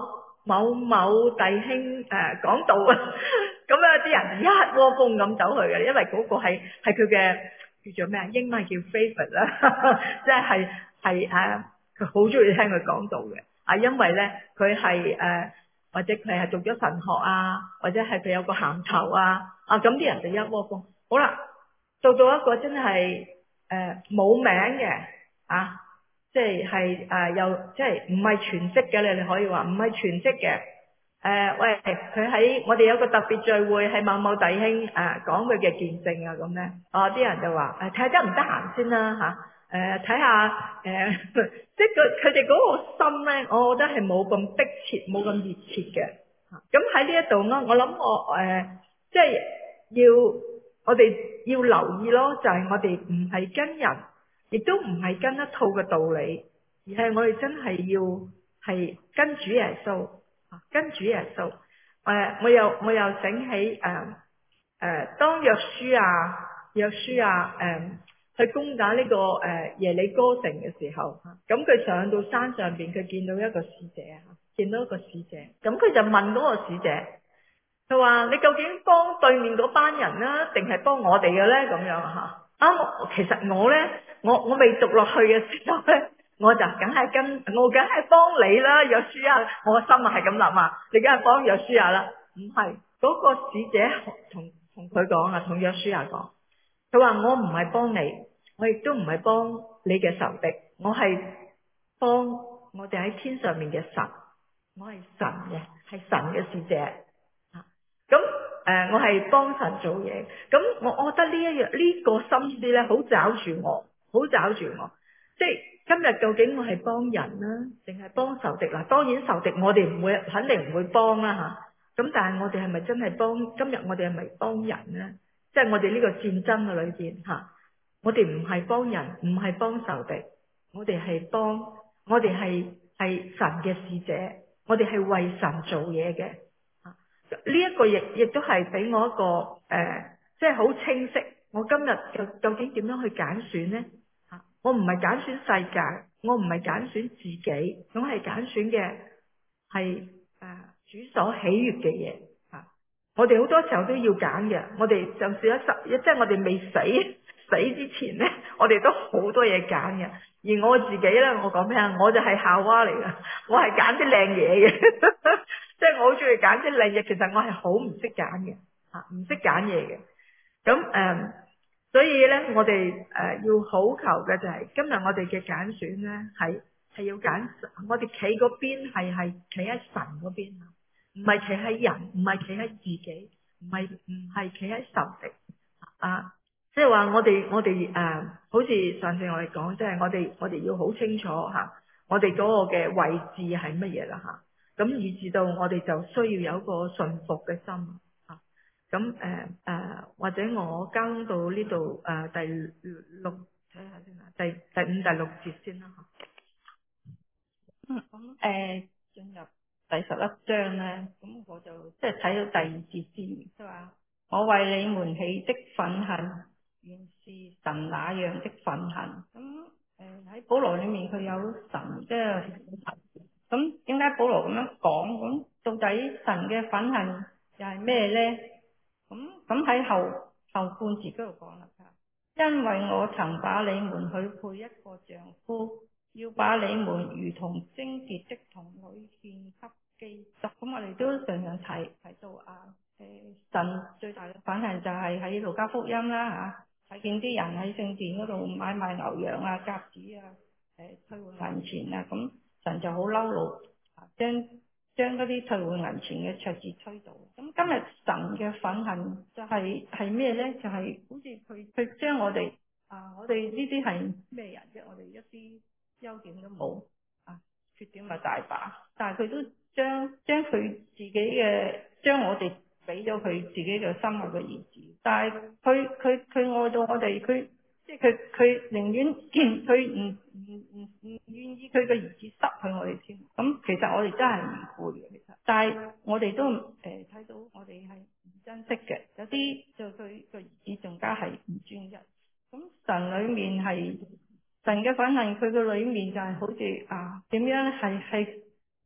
某某弟兄誒講道啊，咁咧啲人一窩蜂咁走去嘅，因為嗰個係係佢嘅叫做咩啊？英文叫 favorite 啦，即係係誒佢好中意聽佢講道嘅啊，因為咧佢係誒或者佢係讀咗神學啊，或者係佢有個銜頭啊啊，咁啲人就一窩蜂。好啦，做到一個真係誒冇名嘅啊！即係係誒又即係唔係全職嘅，你你可以話唔係全職嘅。誒、呃、喂，佢喺我哋有個特別聚會，係某某弟兄誒講佢嘅見證啊咁咧。啊啲人就話誒睇下得唔得閒先啦嚇。誒睇下誒，即係佢佢哋嗰個心咧，我覺得係冇咁迫切，冇咁熱切嘅。咁喺呢一度咧，我諗我誒、呃、即係要我哋要留意咯，就係、是、我哋唔係跟人。亦都唔係跟一套嘅道理，而係我哋真係要係跟主耶穌，跟主耶穌。誒、呃，我又我又醒起誒誒、呃呃，當約書亞約書亞誒去攻打呢、這個誒、呃、耶利哥城嘅時候，咁佢上到山上邊，佢見到一個使者，見到一個使者，咁佢就問嗰個使者，佢話你究竟幫對面嗰班人啦，定係幫我哋嘅咧？咁樣吓。啊！我其實我咧，我我未讀落去嘅時候咧，我就梗係跟，我梗係幫你啦，約書亞，我個心啊係咁諗啊，你梗係幫約書亞啦。唔係，嗰個使者同同佢講啊，同約書亞講，佢話我唔係幫你，我亦都唔係幫你嘅仇敵，我係幫我哋喺天上面嘅神，我係神嘅，係神嘅使者啊。咁。誒、呃，我係幫神做嘢，咁我我覺得呢一樣呢個心思咧，好找住我，好找住我。即係今日究竟我係幫人啦，定係幫仇敵啦？當然仇敵我哋唔會，肯定唔會幫啦吓。咁、啊、但係我哋係咪真係幫？今日我哋係咪幫人咧？即係我哋呢個戰爭嘅裏邊吓，我哋唔係幫人，唔係幫仇敵，我哋係幫，我哋係係神嘅使者，我哋係為神做嘢嘅。呢一個亦亦都係俾我一個誒、呃，即係好清晰。我今日究究竟點樣去揀選呢？吓，我唔係揀選世界，我唔係揀選自己，我係揀選嘅係誒主所喜悅嘅嘢。吓，我哋好多時候都要揀嘅。我哋就算一十，即係我哋未死死之前呢，我哋都好多嘢揀嘅。而我自己咧，我講咩啊？我就係夏娃嚟嘅，我係揀啲靚嘢嘅。即係我好中意揀啲靚嘢，其實我係好唔識揀嘅，吓唔識揀嘢嘅。咁誒、呃，所以咧，我哋誒、呃、要好求嘅就係、是、今日我哋嘅揀選咧，係係要揀，我哋企嗰邊係係企喺神嗰邊，唔係企喺人，唔係企喺自己，唔係唔係企喺仇敵啊。即係話我哋我哋誒、呃，好似上次我哋講，即係我哋我哋要好清楚吓、啊，我哋嗰個嘅位置係乜嘢啦吓。咁以至到我哋就需要有一個順服嘅心啊！咁誒誒，或者我交到呢度誒第六睇下先啦，第第五第六節先啦嚇。嗯，咁誒進入第十一章咧，咁我就即係睇到第二節先，即係話我為你們起的憤恨，原是神那樣的憤恨。咁誒喺保羅裡面佢有神即係。咁點解保羅咁樣講？咁到底神嘅憤恨又係咩呢？咁咁喺後後半節嗰度講啦，因為我曾把你們許配一個丈夫，要把你們如同貞潔的童女獻給基督。咁我哋都常常提提到啊，誒神最大嘅憤恨就係喺路加福音啦嚇，睇見啲人喺聖殿嗰度買賣牛羊啊、鴿子啊、誒退換銀錢啊咁。神就好嬲怒，將將嗰啲退換銀錢嘅桌子推倒。咁今日神嘅憤恨就係係咩咧？就係、是、好似佢佢將我哋啊，我哋呢啲係咩人啫？我哋一啲優點都冇啊，缺點咪大把。但係佢都將將佢自己嘅將我哋俾咗佢自己嘅心愛嘅兒子。但係佢佢佢愛到我哋，佢即係佢佢寧願佢唔唔唔唔願意佢嘅兒子失去我哋添，咁其實我哋真係唔配嘅，其實，但係我哋都誒睇、呃、到我哋係唔珍惜嘅，有啲就佢個兒子仲加係唔專一。咁神裏面係神嘅憤恨，佢個裏面就係好似啊點樣係係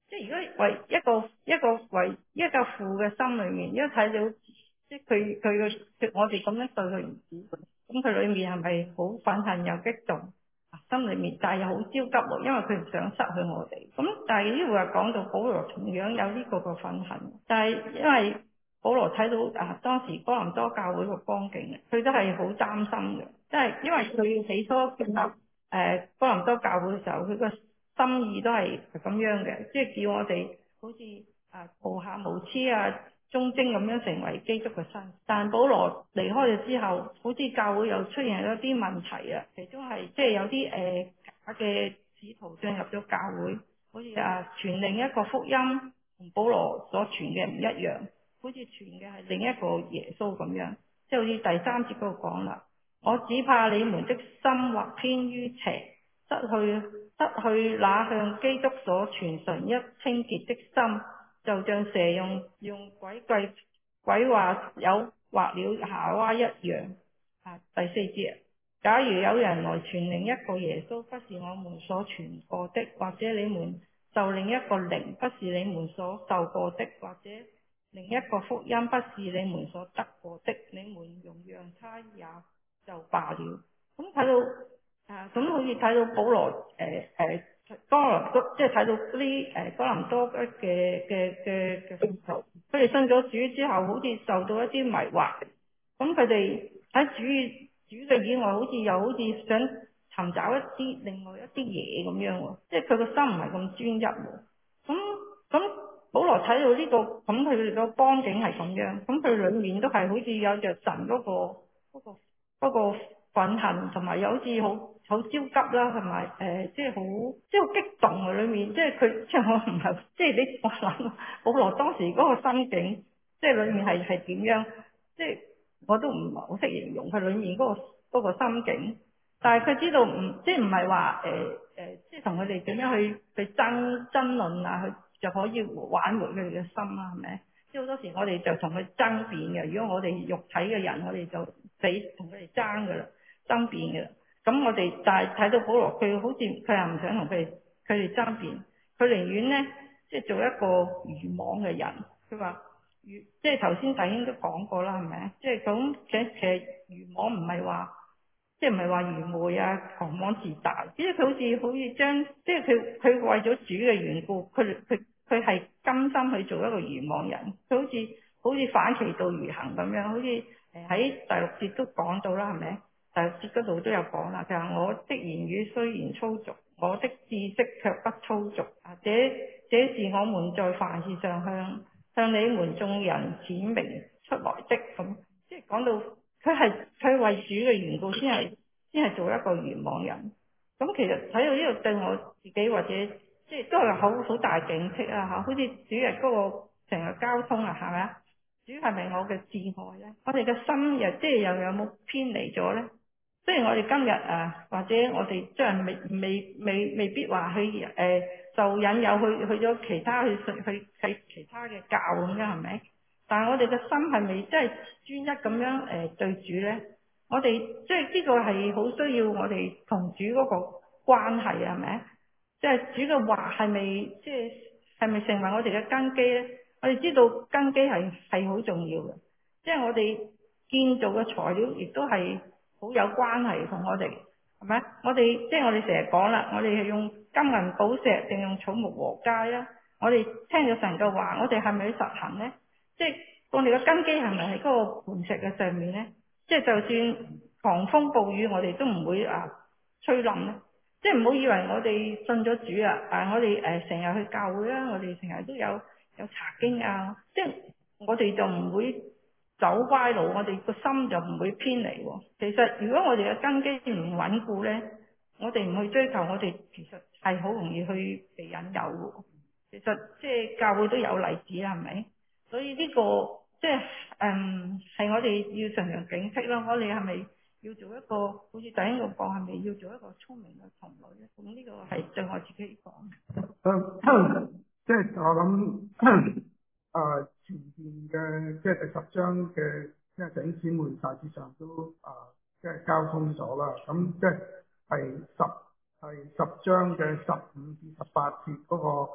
即係如果為一個一個為一個父嘅心裏面，一睇到即係佢佢嘅我哋咁樣對佢兒子，咁佢裏面係咪好憤恨又激動？心裏面但係又好焦急喎，因為佢唔想失去我哋。咁但係呢度又講到保羅同樣有呢個個憤恨，但係因為保羅睇到啊當時哥林多教會個光景，佢都係好擔心嘅，即係因為佢起初建立誒哥林多教會嘅時候，佢個心意都係咁樣嘅，即係叫我哋好似啊無下無疵啊忠貞咁樣成為基督嘅身。但保羅離開咗之後，好似教會又出現咗啲問題啊，其中係即係有啲誒假嘅使徒進入咗教會，好似啊傳另一個福音同保羅所傳嘅唔一樣，好似傳嘅係另一個耶穌咁樣，即係好似第三節嗰度講啦，我只怕你們的心或偏於邪，失去失去那向基督所傳純一清潔的心，就像蛇用用詭計詭話誘惑了夏娃一樣。啊，第四節，假如有人來傳另一個耶穌，不是我們所傳過的，或者你們受另一個靈，不是你們所受過的，或者另一個福音，不是你們所得過的，你們容讓他也就罷了。咁睇到啊，咁好似睇到保羅誒誒哥林多，即係睇到啲誒哥林多嘅嘅嘅嘅信徒，佢哋信咗主之後，好似受到一啲迷惑。咁佢哋喺主主嘅以外，好似又好似想尋找一啲另外一啲嘢咁樣喎，即係佢個心唔係咁專一喎。咁咁保羅睇到呢個，咁佢哋個光景係咁樣，咁佢裏面都係好似有着神嗰個嗰個嗰個憤恨，同埋又好似好好焦急啦，同埋誒即係好即係好激動啊！裏面即係佢即係我唔係即係你我諗保羅當時嗰個心境，即係裏面係係點樣？即係我都唔係好識形容佢裏面嗰個嗰個心境。但係佢知道唔即係唔係話誒誒，即係同佢哋點樣去去爭爭論啊，去就可以挽回佢哋嘅心啦，係咪？即係好多時我哋就同佢爭辯嘅。如果我哋肉體嘅人，我哋就死同佢哋爭噶啦，爭辯嘅啦。咁我哋但係睇到保羅，佢好似佢又唔想同佢哋佢哋爭辯，佢寧願咧即係做一個愚妄嘅人。佢話愚即係頭先弟兄都講過啦，係咪？即係咁其實其實愚妄唔係話。即係唔係話愚昧啊、狂妄自大，即係佢好似好似將，即係佢佢為咗主嘅緣故，佢佢佢係甘心去做一個愚妄人，佢好似好似反其道而行咁樣，好似誒喺第六節都講到啦，係咪？第六節嗰度都有講啦，就係我的言語雖然粗俗，我的知識卻不粗俗，啊，這這是我們在凡事上向向你們眾人指明出來的，咁即係講到。佢係佢為主嘅緣故，先係先係做一個愚妄人。咁其實睇到呢度對我自己或者即係都係好好大警惕啊！嚇，好似主日嗰個成日交通啊，係咪啊？主係咪我嘅摯愛咧？我哋嘅心又即係又有冇偏離咗咧？雖然我哋今日啊，或者我哋即係未未未未必話去誒、呃、受引誘去去咗其他去去去其他嘅教咁樣係咪？但係我哋嘅心係咪真係專一咁樣誒、呃、對主咧？我哋即係呢個係好需要我哋同主嗰個關係係咪？即係主嘅話係咪即係係咪成為我哋嘅根基咧？我哋知道根基係係好重要嘅，即係我哋建造嘅材料亦都係好有關係同我哋係咪？我哋即係我哋成日講啦，我哋係用金銀寶石定用草木禾秸啊？我哋聽咗神嘅話，我哋係咪去實行咧？即係我哋嘅根基係咪喺嗰個磐石嘅上面咧？即係就算狂風暴雨，我哋都唔會啊吹冧咧。即係唔好以為我哋信咗主啊，啊我哋誒成日去教會啦，我哋成日都有有查經啊，即係我哋就唔會走歪路，我哋個心就唔會偏離喎。其實如果我哋嘅根基唔穩固咧，我哋唔去追求，我哋其實係好容易去被引誘喎。其實即係教會都有例子啦，係咪？所以呢、這個即係嗯係我哋要常常警惕咯。我哋係咪要做一個好似弟兄咁講，係咪要做一個聰明嘅童女咧？咁呢個係對我自己講。 誒，即係我諗誒、呃、前邊嘅即係第十章嘅，即係弟兄姊妹大致上都誒、呃、即係交通咗啦。咁即係係十係十章嘅十五至十八節嗰、那個。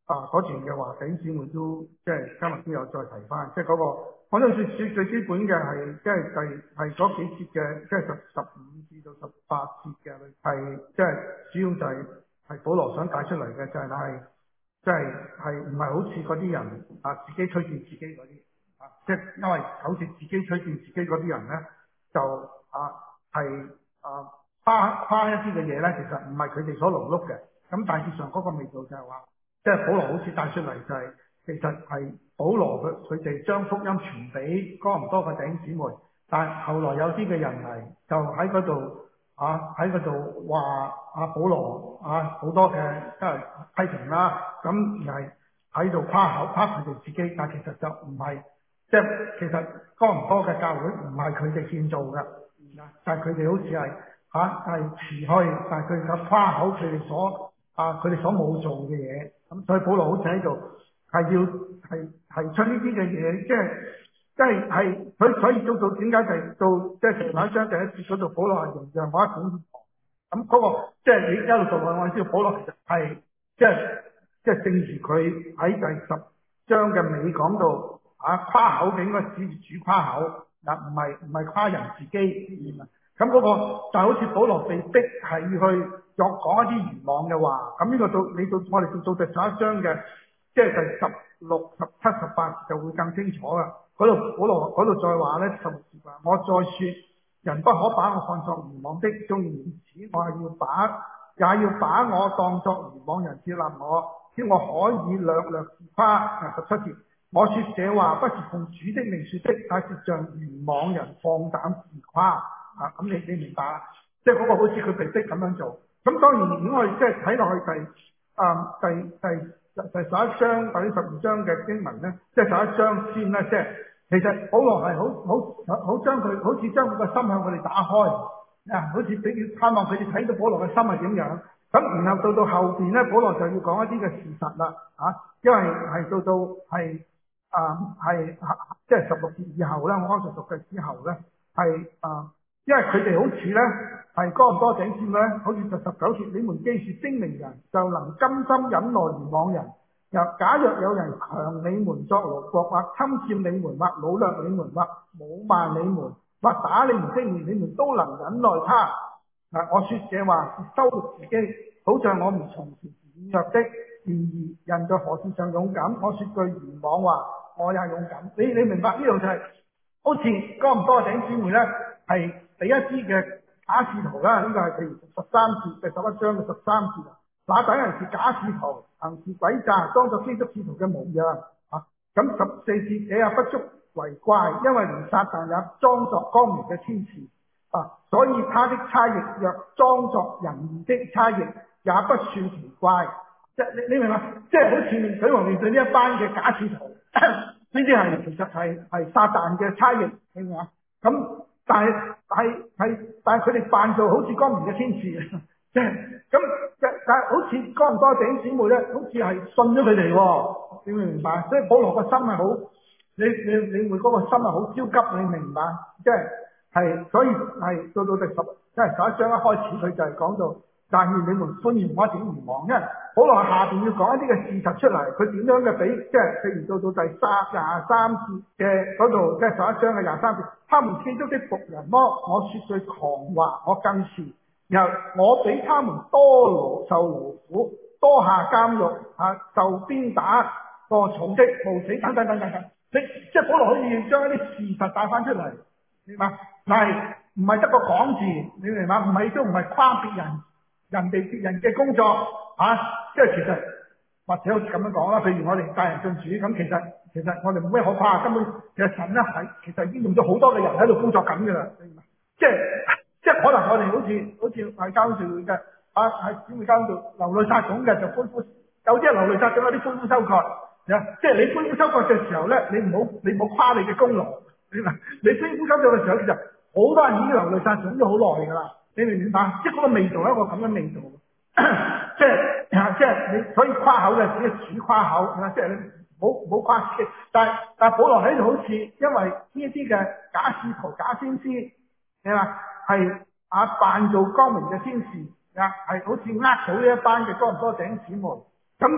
啊嗰段嘅話，弟兄姊妹都即係今日都有再提翻，即係嗰個我想說最最基本嘅係即係第係嗰幾節嘅，即係十十五至到十八節嘅，係即係主要就係係保羅想帶出嚟嘅就係係即係係唔係好似嗰啲人啊自己推薦自己嗰啲啊，即係因為好似自己推薦自己嗰啲人咧，就啊係啊誇誇一啲嘅嘢咧，其實唔係佢哋所勞碌嘅。咁大致上嗰個味道就係話，即係保羅好似帶出嚟就係、是，其實係保羅佢佢哋將福音傳俾哥林多嘅弟兄姊妹，但係後來有啲嘅人嚟就喺嗰度啊喺嗰度話阿保羅啊好多嘅即係批評啦，咁而係喺度誇口誇佢哋自己，但係其實就唔係，即係其實哥林多嘅教會唔係佢哋建造嘅，但係佢哋好似係嚇係辭去，但係佢嘅誇口佢哋所啊！佢哋所冇做嘅嘢，咁所以保羅好似喺度係要係提出呢啲嘅嘢，即係即係係佢所以做到點解就係到即係十一章第一節嗰度，保羅係容讓我一種咁嗰個即係你一路讀落，我知道保羅其實係即係即係正如佢喺第十章嘅尾講到啊誇口嘅應該指住主誇口，嗱唔係唔係誇人自己咁嗰、那個就好似保羅被逼係要去作講一啲愚妄嘅話，咁呢個到你到我哋到到第十一章嘅，即係第十六、十七、十八就會更清楚啦。嗰度保羅嗰度再話咧，十六節話我再說，人不可把我看作愚妄的，縱然如此，我係要把也要把我當作愚妄人接納我，叫我可以略略自誇。十七節，我說這話不是奉主的名說的，乃是像愚妄人放膽自誇。啊，咁你你明白啦？即係嗰個好似佢被逼咁樣做。咁當然，如果我哋即係睇落去第啊第第第十一章或者十二章嘅經文咧，即係十一章先咧，即係其實保羅係好好好將佢好似將佢個心向佢哋打開啊，好似俾佢盼望佢哋睇到保羅嘅心係點樣。咁然後到到後邊咧，保羅就要講一啲嘅事實啦，啊，因為係到到係啊係即係十六節以後咧，我剛才讀嘅之後咧係啊。因為佢哋好似咧係哥林多弟兄咧，好似就十九節，你們既是精明人，就能甘心忍耐愚妄人。又假若有人強你們作奴僕，或侵佔你們，或擄掠你們，或侮罵你們，或打你們的面，你們都能忍耐他。嗱，我說這話是羞辱自己，好像我們從前軟弱的。然而人在何事上勇敢？我說句愚妄話，我也勇敢。你你明白呢度就係、是、好似哥林多弟兄姊妹咧係。第一支嘅假使徒啦，呢、這個係譬如十三節第十一章嘅十三節啊，那等人是假使徒，行事詭詐，當作基督使徒嘅模樣啊。咁十四節這也不足為怪，因為連撒但也裝作光明嘅天使啊，所以他的差役若裝作仁義的差役，也不算奇怪。即係你你明嘛？即係好似水王面對呢一班嘅假使徒，呢啲係其實係係撒但嘅差役，你明嘛？咁。但係係係，但係佢哋扮做好似光明嘅天使，即係咁，但係好似哥林多弟兄姊妹咧，好似係信咗佢哋喎，你明唔明白？所以保羅個心係好，你你你會嗰個心係好焦急，你明白？即係係，所以係到到第十，即係十一章一開始，佢就係講到，但願你們歡迎我一點愚妄，因為保羅下邊要講一啲嘅事實出嚟，佢點樣嘅比，即係譬如到到第三廿三節嘅嗰度，即係十一章嘅廿三節。他們基督的僕人麼？我說句狂話，我更是。然後我比他們多勞受勞苦，多下監獄，啊，受鞭打，過重的冒死等等等等等。你即係保羅可以將一啲事實帶翻出嚟，明白？但係唔係得個講字，你明白？唔係都唔係誇別人，人哋別人嘅工作，啊，即係其實或者好似咁樣講啦。譬如我哋帶人進主，咁其實。其實我哋冇咩可怕，根本其實神咧係其實已經用咗好多嘅人喺度工作緊噶啦，即係即係可能我哋好似好似係教會嘅啊喺姊妹教會度流淚撒種嘅就歡呼，有啲人流淚撒種，有啲歡呼收割，即係你歡呼收割嘅時候咧，你唔好你唔好誇你嘅功勞，你你歡呼收割嘅時候其實好多人已經流淚撒種咗好耐噶啦，你明唔明白？即係嗰個味道係一個咁嘅味道，即係即係你所以誇口嘅只係主誇口，即係你。冇冇誇自己，但係但係保羅喺度好似因為呢一啲嘅假使徒、假先知，係嘛係啊扮做光明嘅天使啊，係好似呃到呢一班嘅哥林多弟兄姊妹。咁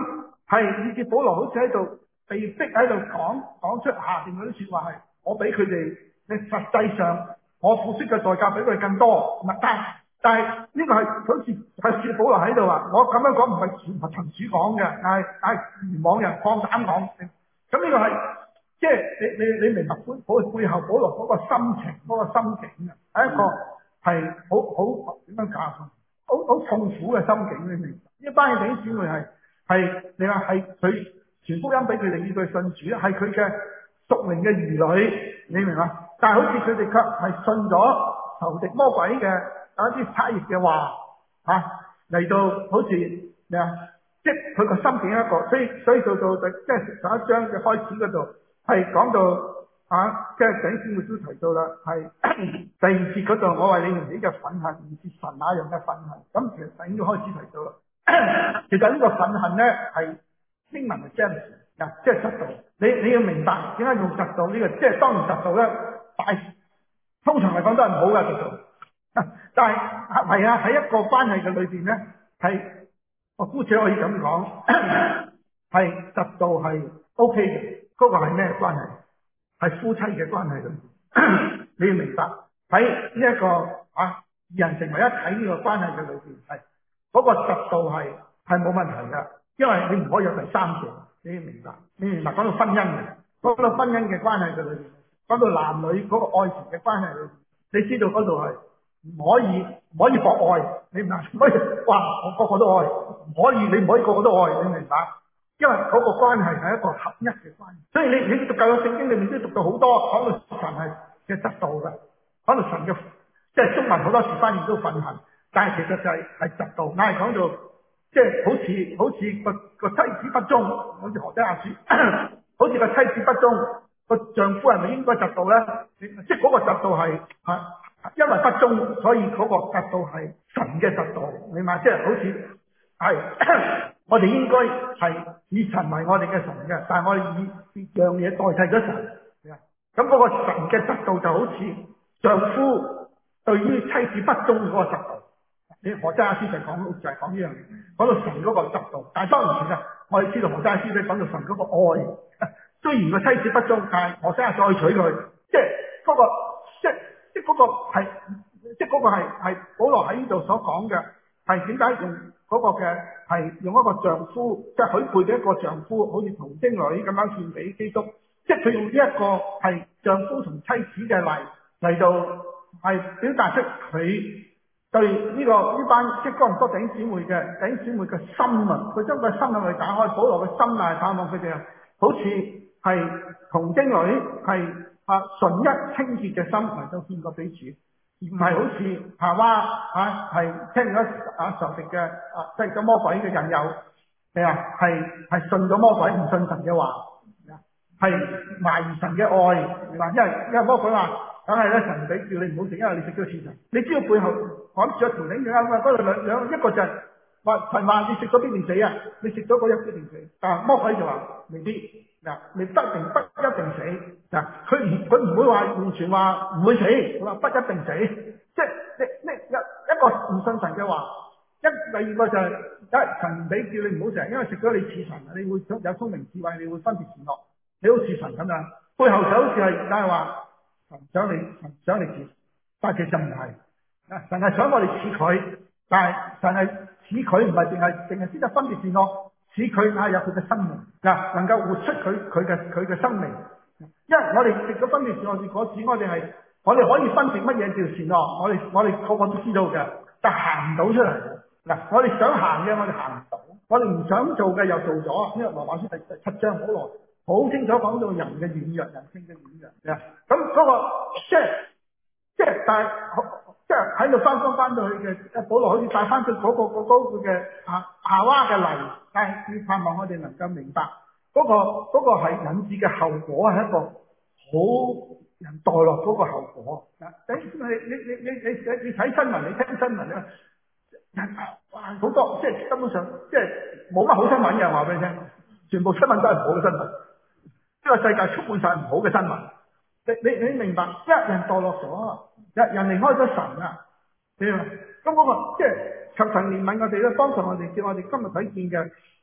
係以至保羅好似喺度被逼喺度講講出下邊嗰啲説話係，我俾佢哋，你實際上我付出嘅代價比佢哋更多。唔係，但係但係呢個係好似係似保羅喺度話，我咁樣講唔係全憑憑主講嘅，係係愚妄人放膽講。咁呢個係即係你你你明白保保背後保羅嗰個心情嗰、嗰個心境啊，係一個係好好點樣講？好好痛苦嘅心境，你明白？呢班嘅弟兄姊妹係係你話係佢傳福音俾佢哋要佢信主，係佢嘅屬靈嘅兒女，你明嘛？但係好似佢哋卻係信咗仇敵魔鬼嘅有一啲差異嘅話嚇嚟、啊、到好似咩啊？即係佢個心境一個，所以所以到到即係十一章嘅開始嗰度係講到。啊！即係頂先會都提到啦，係第二節嗰度，我為你們起嘅憤恨，唔似神那樣嘅憤恨。咁其實第已經開始提到啦。其實呢個憤恨咧係英文係 jealous 啊，即係嫉妒。你你要明白點解用嫉妒呢個？即係當然嫉妒咧，大通常嚟講都係唔好嘅嫉妒。但係係啊，喺一個關係嘅裏邊咧，係我姑且可以咁講，係嫉妒係 OK 嘅。嗰、那個係咩關係？係夫妻嘅關係裏，你要明白喺呢一個啊二人成為一體呢個關係嘅裏邊，係嗰、那個嫉妒係係冇問題嘅，因為你唔可以有第三者，你要明白，你明白講到婚姻嘅，講到婚姻嘅關係嘅裏邊，講到男女嗰個愛情嘅關係裏邊，你知道嗰度係唔可以唔可以博愛，你明白？唔可以哇我個個都愛，唔可以你唔可以個個都愛，你明白？因為嗰個關係係一個合一嘅關係，所以你你讀舊約聖經裏面都讀到好多講到神係嘅嫉妒嘅，講到神嘅即係中文好多時翻譯都憤恨，但係其實就係係嫉妒，硬係講到即係好似好似個個妻子不忠，好似何西阿書，好似個妻子不忠，個丈夫係咪應該嫉妒咧？即係嗰個嫉妒係係因為不忠，所以嗰個嫉妒係神嘅嫉妒，明白？即係好似係。我哋應該係以神為我哋嘅神嘅，但係我哋以樣嘢代替咗神。咁嗰個神嘅嫉妒就好似丈夫對於妻子不忠嗰個嫉妒。你何西阿書就講就係講呢樣嘢，講到神嗰個嫉妒。但係當然其實我哋知道何西阿書咧講到神嗰個愛。雖然個妻子不忠，但係何西阿再娶佢，即係嗰個即係即係嗰個係即係嗰個係係保羅喺呢度所講嘅係點解用？嗰個嘅係用一個丈夫，即係許配嘅一個丈夫，好似童貞女咁樣獻俾基督，即係佢用呢一個係丈夫同妻子嘅例嚟到係表達出佢對呢、這個呢班即係哥林多弟兄姊妹嘅弟兄姊妹嘅心啊，佢將個心去打開，保羅嘅心啊，盼望佢哋好似係童貞女，係啊純一清潔嘅心嚟到獻個俾主。而唔係好似夏娃啊，係聽咗啊仇敵嘅啊，即係咗魔鬼嘅引誘，係啊，係係信咗魔鬼，唔信神嘅話，係懷疑神嘅愛，嗱，因為因為魔鬼話，梗係咧神俾叫你唔好食，因為你食咗似神，你知道背後講住一條領嘅啊，嗰度兩兩一個就係話神話你食咗必定死啊，你食咗嗰日必定死，但係魔鬼就話未必。嗱，你不定不一定死，嗱，佢唔佢唔會話完全話唔會死，佢話不一定死，即係你你一一個唔信神嘅話，一第二個就係、是，一神唔俾叫你唔好食，因為食咗你似神，你會有聰明智慧，你會分別善惡，你好似神咁樣，背後就好似係梗係話神想你神想你似，但係其實唔係，啊神係想我哋似佢，但係神係似佢唔係淨係淨係識得分別善惡。使佢係有佢嘅生命，嗱，能夠活出佢佢嘅佢嘅生命。因為我哋食咗分別善惡樹果子，我哋係我哋可以分別乜嘢叫善惡，我哋我哋個個都知道嘅，但行唔到出嚟。嗱，我哋想行嘅我哋行唔到，我哋唔想做嘅又做咗。因為羅馬書第第七章好耐，好清楚講到人嘅軟弱，人性嘅軟弱。咁嗰、那個即係即係但係。即係喺度翻翻翻到去嘅，保羅好似帶翻出嗰個嗰個嘅啊夏娃嘅例，但係要盼望我哋能夠明白嗰、嗰個嗰、嗰個係引致嘅後果係一個好人墮落嗰個後果。嗱，等你你你你你你睇新聞，你聽新聞咧，人哇好多即係根本上即係冇乜好新聞嘅，話俾你聽，全部新聞都係唔好嘅新聞。呢個世界充滿晒唔好嘅新聞。你你你明白，一人墮落咗。人人離開咗神啊，你話咁嗰個即係求神憐憫我哋咧，幫助我哋，叫我哋今日睇見嘅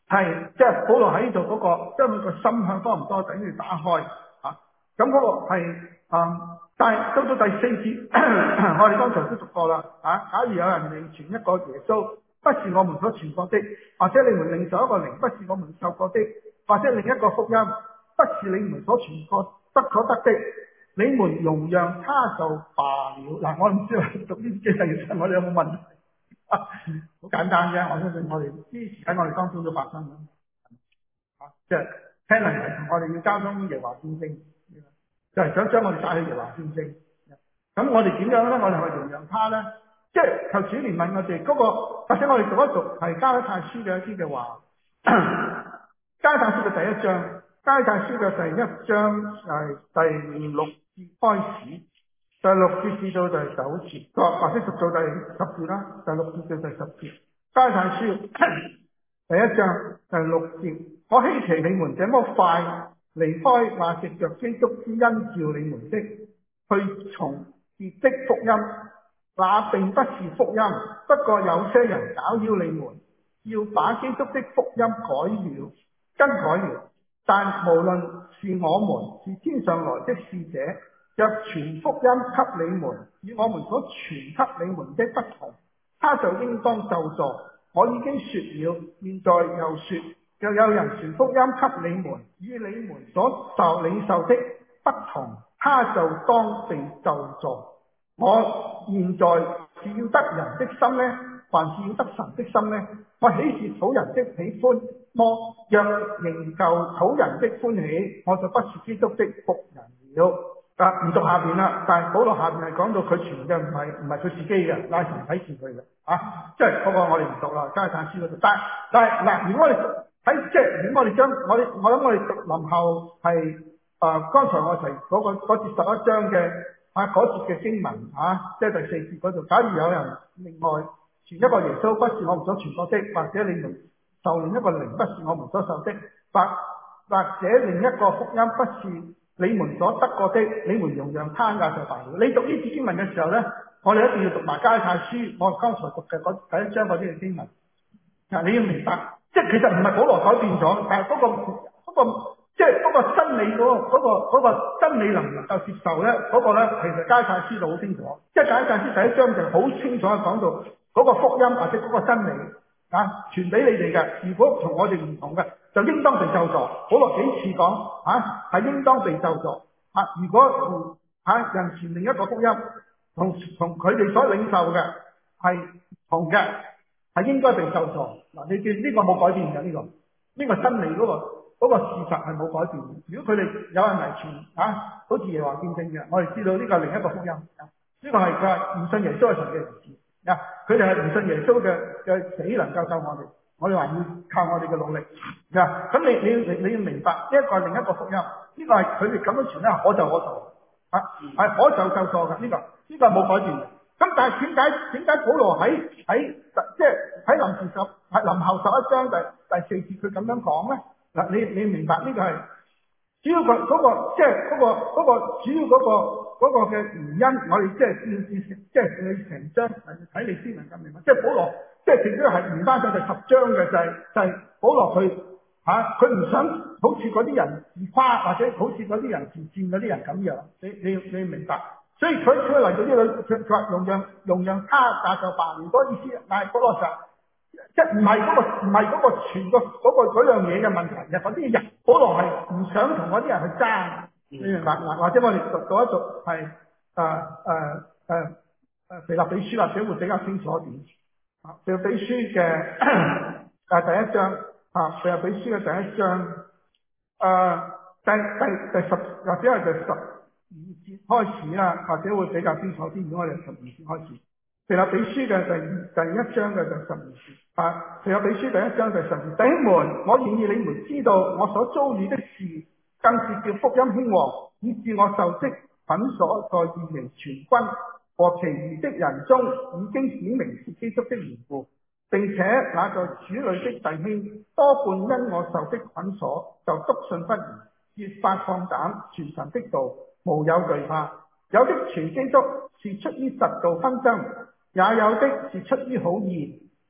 係即係保羅喺呢度嗰個將佢個心向多唔多等於打開啊，咁嗰個係啊，但係到到第四節，我哋剛才都讀過啦啊，假如有人另傳一個耶穌，不是我們所傳過的，或者你們另受一個靈，不是我們受過的，或者另一個福音，不是你們所傳過不可得的，你們容讓他就罷了。嗱，我唔知道讀呢啲經文，其實我哋有冇問題？好、啊、簡單啫，我相信我哋呢時喺我哋當中都發生啦。啊，即係聽嚟係我哋要交通耶和華見證，就係、是、想將我哋帶去耶和華見證。咁我哋點樣咧？我哋係咪容讓他咧？即係求主憐憫我哋嗰、那個，或者我哋讀一讀係加拉太書嘅一啲嘅話。加拉太書嘅第一章，加拉太書嘅第一章係第六節開始。第六節至到第九節，或者讀到第十節啦。第六節到第十節，加拉太書第一章第六節，我希奇你們這麼快離開那藉着基督之恩召你們的，去從別的福音，那並不是福音。不過有些人攪擾你們，要把基督的福音改了、更改了。但無論是我們，是天上來的使者，若傳福音給你們，與我們所傳給你們的不同，他就應當咒詛。我已經說了，現在又說，若有人傳福音給你們，與你們所受領受的不同，他就當被咒詛。我現在是要得人的心呢，還是要得神的心呢？我豈是討人的喜歡麼？若仍舊討人的歡喜，我就不是基督的僕人了。啊，唔讀下邊啦，但係保羅下邊係講到佢傳嘅唔係唔係佢自己嘅，拉神睇住佢嘅，啊，即係嗰個我哋唔讀啦，加拉太書嗰度。但係但係嗱，如果我哋喺即係，如果我哋將我哋我諗我哋讀林後係啊，剛才我提嗰、那個嗰節十一章嘅啊嗰節嘅經文啊，即係第四節嗰度，假如有人另外傳一個耶穌，不是我們所傳過的，或者你們受另一個靈，不是我們所受的，或或者另一個福音，不是你們所得過的，你們容讓他也就罷了。你讀呢節經文嘅時候咧，我哋一定要讀埋加拉太書，我剛才讀嘅嗰第一章嗰啲嘅經文。嗱，你要明白，即係其實唔係保羅改變咗，但係嗰個嗰個即係嗰個真理嗰個嗰個嗰個真理能唔能夠接受咧？嗰個咧其實加拉太書就好清楚，即係加拉太書第一章就好清楚講到嗰個福音或者嗰個真理啊，傳俾你哋嘅，如果同我哋唔同嘅，就應當被咒詛。保羅幾次講啊，係應當被咒詛啊！如果吓、啊、人傳另一個福音，同同佢哋所領受嘅係同嘅，係應該被咒詛。嗱、啊，你見呢個冇改變嘅呢、這個，呢、這個真理嗰、那個嗰、那個事實係冇改變嘅。如果佢哋有人嚟傳啊，好似耶和華見證嘅，我哋知道呢個係另一個福音。呢、啊這個係佢係唔信耶穌係神嘅人士。啊！佢哋係唔信耶穌嘅嘅死能夠救我哋，我哋話要靠我哋嘅努力。啊！咁你你你你要明白，呢一個係另一個福音，呢個係佢哋咁樣傳咧，可就可做，啊係可就就做嘅呢個，呢個冇改變嘅。咁但係點解點解保羅喺喺即係喺臨時十喺臨後十一章第第四節佢咁樣講咧？嗱，你你明白呢個係主要個嗰個即係嗰個嗰個主要嗰個。嗰個嘅原因，我哋即係要即係你成章睇你先能夠明白。即係保羅，即係其實係唔單止第十章嘅，就係、是、就係、是、保羅佢嚇，佢、啊、唔想好似嗰啲人自誇，或者好似嗰啲人自薦嗰啲人咁樣。你你你明白？所以佢佢嚟到呢度，佢佢話容讓容讓他也就罷了。嗰意思，但係保羅就即係唔係嗰個唔係嗰個傳個嗰個嗰樣嘢嘅問題，係嗰啲人。保羅係唔想同嗰啲人去爭。你明白？或者我哋讀讀一讀係誒誒誒誒腓立比書或者會比較清楚啲。啊，腓立比書嘅誒第一章啊，腓立比書嘅第一章誒第第第十或者係第十二節開始啦，或者會比較清楚啲。如果我哋十二節開始，腓立比書嘅第第一章嘅第十二節啊，腓立比書第一章第十二節，弟兄們，我願意你們知道我所遭遇的事。更是叫福音興旺，以致我受職捆鎖在二營全軍和其餘的人中，已經顯明是基督的緣故，並且那在主裏的弟兄多半因我受職捆鎖，就篤信不疑，越發放膽傳神的道，無有懼怕。有的傳基督是出於嫉妒紛爭，也有的是出於好意。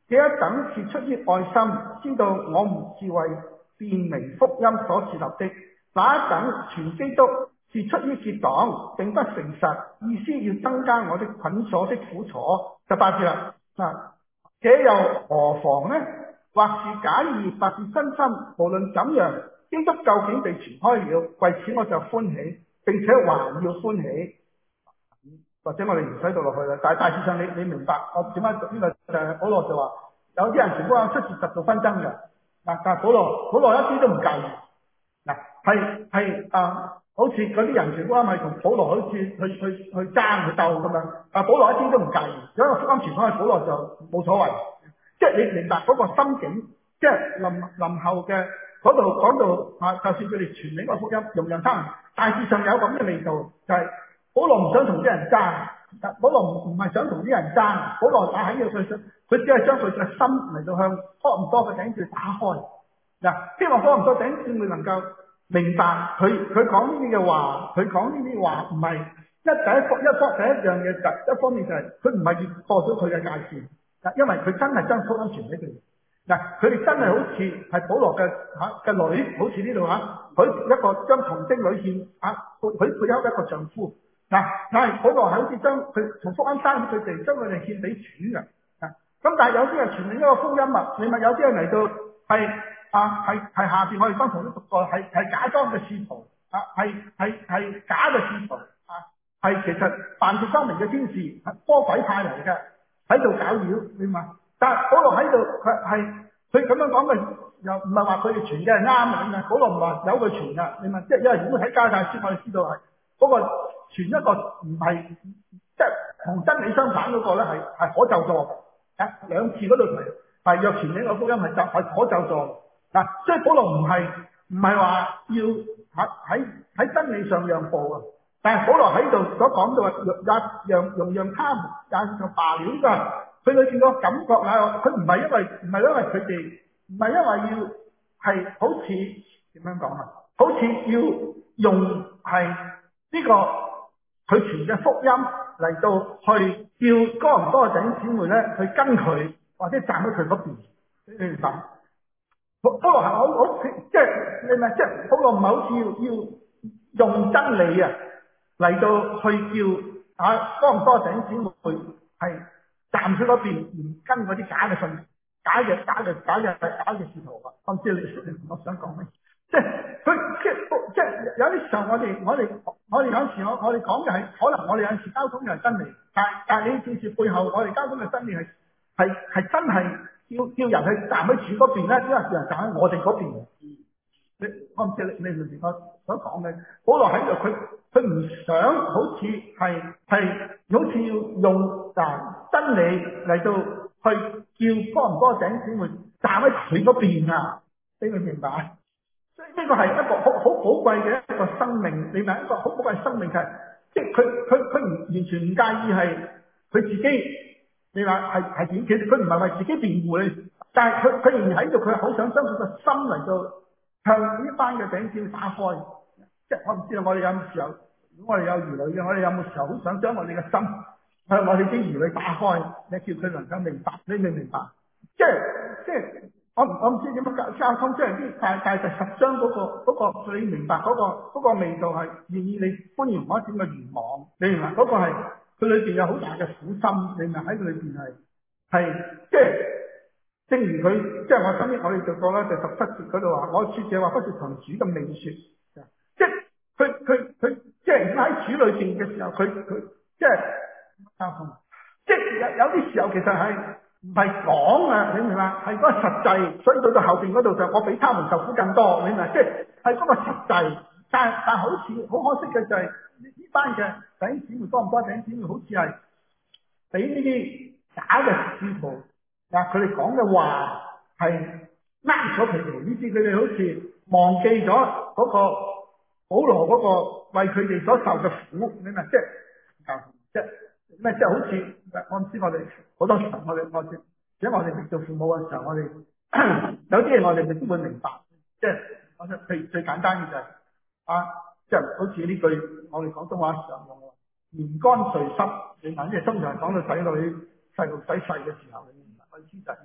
這一等是出於愛心，知道我們是為辨明福音所設立的。那一等傳基督是出於結黨，並不誠實，意思要增加我的捆鎖的苦楚。就八節啦，啊，這又何妨呢？或是假意，或是真心，無論怎樣，基督究竟被傳開了，為此我就歡喜，並且還要歡喜。或者我哋唔使讀落去啦，但係大致上你你明白我點解讀呢個就係保羅就話有啲人全部有出自十度紛爭嘅，嗱，但係保羅保羅一啲都唔介意，嗱，係係啊，好似嗰啲人全部係同保羅好似去去去爭去鬥咁樣，啊，保羅一啲都唔介意，如果個福音傳開去，保羅就冇所謂，即係你明白嗰個心境，即係林林後嘅嗰度講到啊，就算佢哋傳呢個福音，容讓他們，大致上有咁嘅味道，就係、是。保羅唔想同啲人爭，保羅唔唔係想同啲人爭，保羅打喺呢個佢佢只係將佢嘅心嚟到向多唔多嘅頂住打開。嗱，希望多唔多頂住會能夠明白佢佢講呢啲嘅話，佢講呢啲話唔係一第一方一方第一樣嘢就一方面就係佢唔係越過咗佢嘅界線，嗱，因為佢真係將福音傳俾佢哋。嗱，佢哋真係好似係保羅嘅嚇嘅女，好似呢度嚇，佢一個將童貞女獻嚇，佢佢有一個丈夫。嗱，但係保羅係好似將佢從福音生佢哋，將佢哋獻俾主嘅。啊，咁但係有啲人傳另一個福音啊，你咪有啲人嚟到係啊係係下邊我哋剛才都讀過，係係假裝嘅使徒啊，係係係假嘅使徒啊，係其實扮作光明嘅天使，係魔鬼派嚟嘅，喺度搞擾，你嘛？但係保羅喺度佢係佢咁樣講嘅，又唔係話佢哋傳嘅係啱嘅，你嘛？保羅唔話有佢傳噶，你嘛？即係因為如果喺加太書我哋知道係嗰個。傳一個唔係即係同真理相反嗰個咧，係係可咒詛嘅。兩次嗰度提係若傳呢個福音係就係可咒詛嗱，所以保羅唔係唔係話要喺喺喺真理上讓步啊，但係保羅喺度所講到話也讓容讓他們也就罷了㗎。佢裏邊個感覺啊，佢唔係因為唔係因為佢哋唔係因為要係好似點樣講啊？好似要用係呢個。佢傳嘅福音嚟到去叫哥林多嘅弟兄姊妹咧去跟佢，或者站喺佢嗰邊，你明白？保保羅係好好即係你咪即係保羅唔係好似要要用真理啊嚟到去叫啊哥林多嘅弟兄姊妹係站佢嗰邊，唔跟嗰啲假嘅信、假嘅假嘅假嘅假嘅使徒啊！我唔知你你我想講咩？即係佢即係即係有啲時候我哋我哋我哋有時我我哋講嘅係可能我哋有時交通嘅係真理，但但係你記住背後我哋交通嘅真理係係係真係叫叫人去站喺主嗰邊咧，因為叫人站喺我哋嗰邊。你我唔知你你明唔明我所講嘅？保羅喺度佢佢唔想好似係係好似要用啊真理嚟到去叫多唔多弟兄姊妹站喺佢嗰邊啊？你明唔明白？呢個係一個好好寶貴嘅一個生命，你明一個好寶貴嘅生命就係，即係佢佢佢唔完全唔介意係佢自己，你話係係點？其實佢唔係為自己辯護你，但係佢佢仍然喺度，佢好想將佢個心嚟到向呢班嘅弟兄姊妹打開。即係我唔知道我哋有冇時候，如果我哋有兒女嘅，我哋有冇時候好想將我哋嘅心向我哋啲兒女打開，你叫佢能夠明白，你明唔明白？即係即係。我唔我唔知點樣交交通，即係啲大大第十章嗰、嗰個、嗰個你明白嗰、嗰個、嗰個味道係願意你歡迎我一點嘅願望，你明白嗰個係佢裏邊有好大嘅苦心，你明喺佢裏邊係係即係正如佢即係我今日我哋做過啦，就十七節嗰度話，我說這話不是從主嘅命說，即係佢佢佢即係喺主裏邊嘅時候，佢佢即係交通，即係有有啲時候其實係。唔係講啊，你明嘛？係嗰個實際，所以到到後邊嗰度就我比他們受苦更多，你明嘛？即係係嗰個實際，但係但係好似好可惜嘅就係呢班嘅弟兄姊妹多唔多？弟兄姊妹好似係俾呢啲假嘅使徒嗱，佢哋講嘅話係呃咗佢哋，呢啲佢哋好似忘記咗嗰個保羅嗰個為佢哋所受嘅苦，你明嘛？即係即係。咩即係好似我唔知我哋好多時候我哋我哋，如果我哋做父母嘅時候，我哋有啲嘢我哋未必會明白。即係我哋最最簡單嘅就係、是、啊，即係好似呢句我哋廣東話常用嘅棉乾絮濕。你嗱，即係通常講到仔女細路仔細嘅時候，你明白我意思就係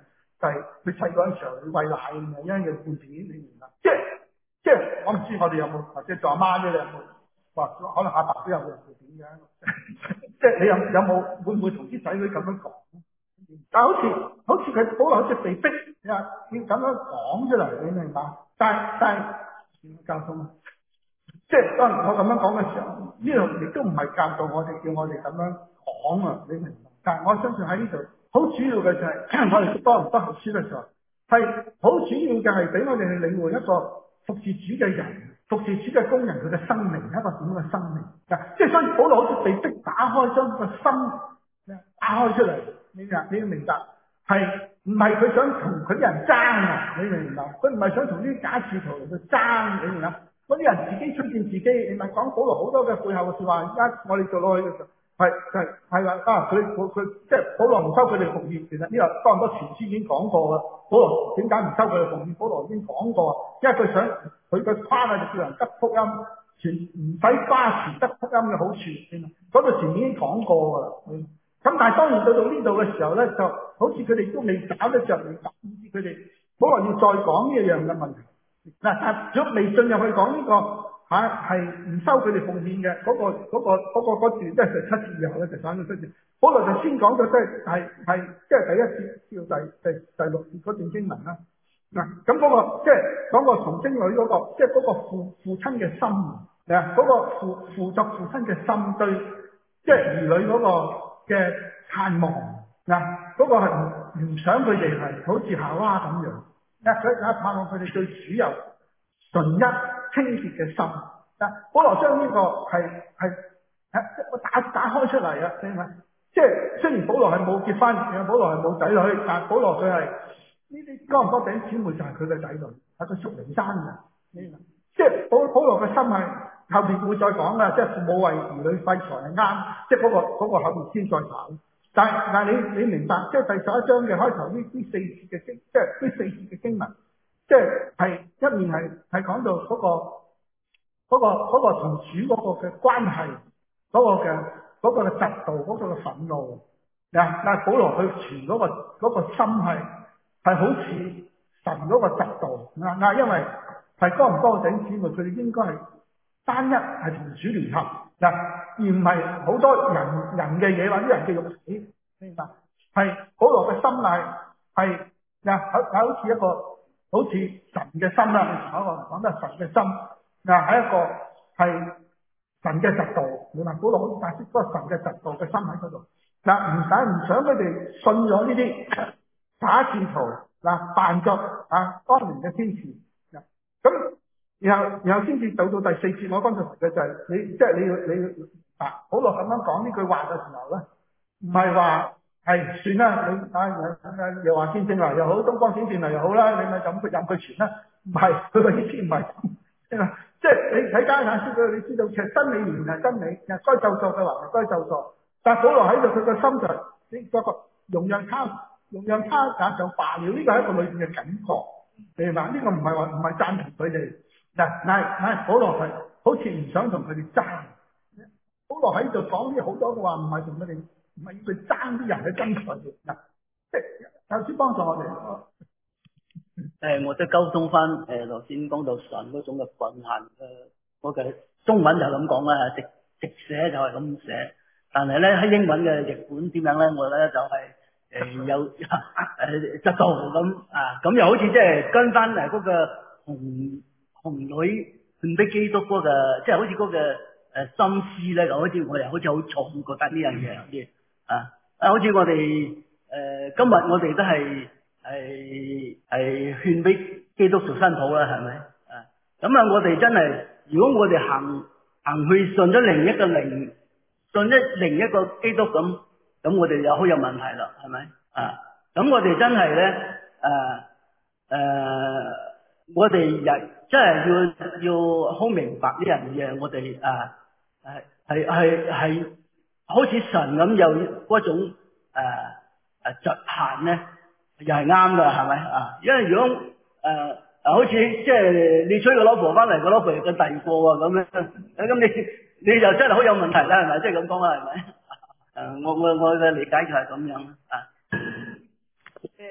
就係佢細嗰陣時候佢餵奶咁樣，因為佢半片你明白？即係即係我唔知我哋有冇或者做阿媽咧，你有冇話可能阿爸都有個人會點嘅？即係你有有冇會唔會同啲仔女咁樣講？但係好似好似佢保羅好似被逼啊要咁樣講出嚟，你明白？但係但係交通，即係當然我咁樣講嘅時候，呢度亦都唔係教導我哋叫我哋咁樣講啊，你明白？但係我相信喺呢度好主要嘅就係、是、我哋多唔多讀書嘅時候，係好主要嘅係俾我哋去領會一個服侍主嘅人、服侍主嘅工人佢嘅生命係一個點樣嘅生命嗱，即係所以保羅好似被逼打開將個心打開出嚟。你明，你要明白，係唔係佢想同佢啲人爭啊？你明唔明白？佢唔係想同啲假使徒嚟去爭，你明唔明？嗰啲人自己推薦自己，你咪講保羅好多嘅背後嘅說話。而家我哋做落去嘅時候，係係係啦啊！佢佢佢即係保羅唔收佢哋奉獻，其實呢個多唔多前書已經講過噶。保羅點解唔收佢哋奉獻？保羅已經講過，因為佢想佢嘅誇啊，就叫人得福音，全唔使花錢得福音嘅好處。嗰度前面已經講過噶啦。咁但係當然到到呢度嘅時候咧，就好似佢哋都未搞得着，未搞，以至佢哋保羅要再講呢一樣嘅問題。嗱，但如果未進入去講呢、這個嚇係唔收佢哋奉獻嘅嗰個嗰、那個嗰、那個那個、段，即係十七節以後咧，就三到七節，保羅就先講咗即係係係即係第一節到第第第六節嗰段經文啦。嗱，咁嗰個即係講個童貞女嗰、那個，即係嗰個父父親嘅心啊，嗰、那個父父作父親嘅心對，即係兒女嗰、那個。嘅盼望嗱，嗰個係唔唔想佢哋係好似夏娃咁樣，嗱佢佢盼望佢哋對主有純一清潔嘅心。嗱，保羅將呢個係係係打打開出嚟啊，明唔明？即係雖然保羅係冇結婚，保羅係冇仔女，但係保羅佢係呢啲哥林多弟兄姊妹就係佢嘅仔女，係佢屬靈生嘅，明唔明？即係保保羅嘅心係。後邊會再講噶，即係父母為兒女費財係啱，即係嗰個嗰、嗰個後邊先再講。但係但係你你明白，即係第十一章嘅開頭呢呢四節嘅經，即係呢四節嘅經文，即係係一面係係講到嗰、嗰個嗰、嗰個嗰、嗰個同主嗰個嘅關係，嗰、嗰個嘅嗰、嗰個嘅嫉妒，嗰、嗰個嘅憤怒。嗱，但係保羅去傳嗰個嗰、嗰個心係係好似神嗰個嫉妒。嗱嗱，因為係多唔多弟兄姊妹，佢哋應該係。單一係同主聯合嗱，而唔係好多人人嘅嘢或者人嘅肉體，明白？係保羅嘅心態係嗱，好好似一個好似神嘅心啦，我講得神嘅心嗱，係一個係神嘅嫉妒，明白？保羅好似解釋嗰個神嘅嫉妒嘅心喺嗰度嗱，唔使唔想佢哋信咗呢啲假使徒嗱，扮作啊當年嘅天使嗱咁。然後然後先至到到第四節，我剛才提嘅就係你，即係你要你要啊，保羅咁樣講呢句話嘅時候咧，唔係話係算啦，你啊又話見證嚟又好，東方閃電嚟又好啦，你咪咁佢任佢傳啦，唔係佢嘅意思唔係咁，即係你睇加眼書佢，你知道其實真理原係真理，該咒詛嘅話係該咒詛，但係保羅喺度佢個心就你嗰個容讓他容讓他也就罷了，呢個係一個裏邊嘅感覺，明白？呢個唔係話唔係贊同佢哋。嗱，嗱，嗱，保羅係好似唔想同佢哋爭。保羅喺度講啲好多嘅話，唔係同佢哋，唔係要佢爭啲人去爭財嘅。嗱，即係有啲幫助我哋。 誒，我都溝通翻誒，頭先講到神嗰種嘅憤恨誒，我嘅中文就咁講啦，直直寫就係咁寫。但係咧喺英文嘅譯本點樣咧？我咧就係、是、誒、呃、有誒嫉妒咁啊，咁又好似即係跟翻誒嗰個紅。紅女勸逼基督嗰、那個，即係好似嗰個誒、呃、心思咧，就好似我哋好似好重覺得呢樣嘢啲啊啊！好似我哋誒、呃、今日我哋都係係係勸逼基督做新抱啦，係咪啊？咁啊，我哋真係如果我哋行行去信咗另一個靈，信咗另一個基督咁，咁我哋就好有問題啦，係咪啊？咁我哋真係咧誒誒，我哋人。即係要要好明白呢樣嘢，我哋啊係係係係好似神咁有嗰種誒誒侷限咧，又係啱噶，係咪啊？因為如果誒誒、呃、好似即係你娶個老婆翻嚟，個老婆係個第二個啊咁樣，咁你你就真係好有問題啦，係咪？即係咁講啦，係咪？誒，我我我嘅理解就係咁樣啊。 即係頭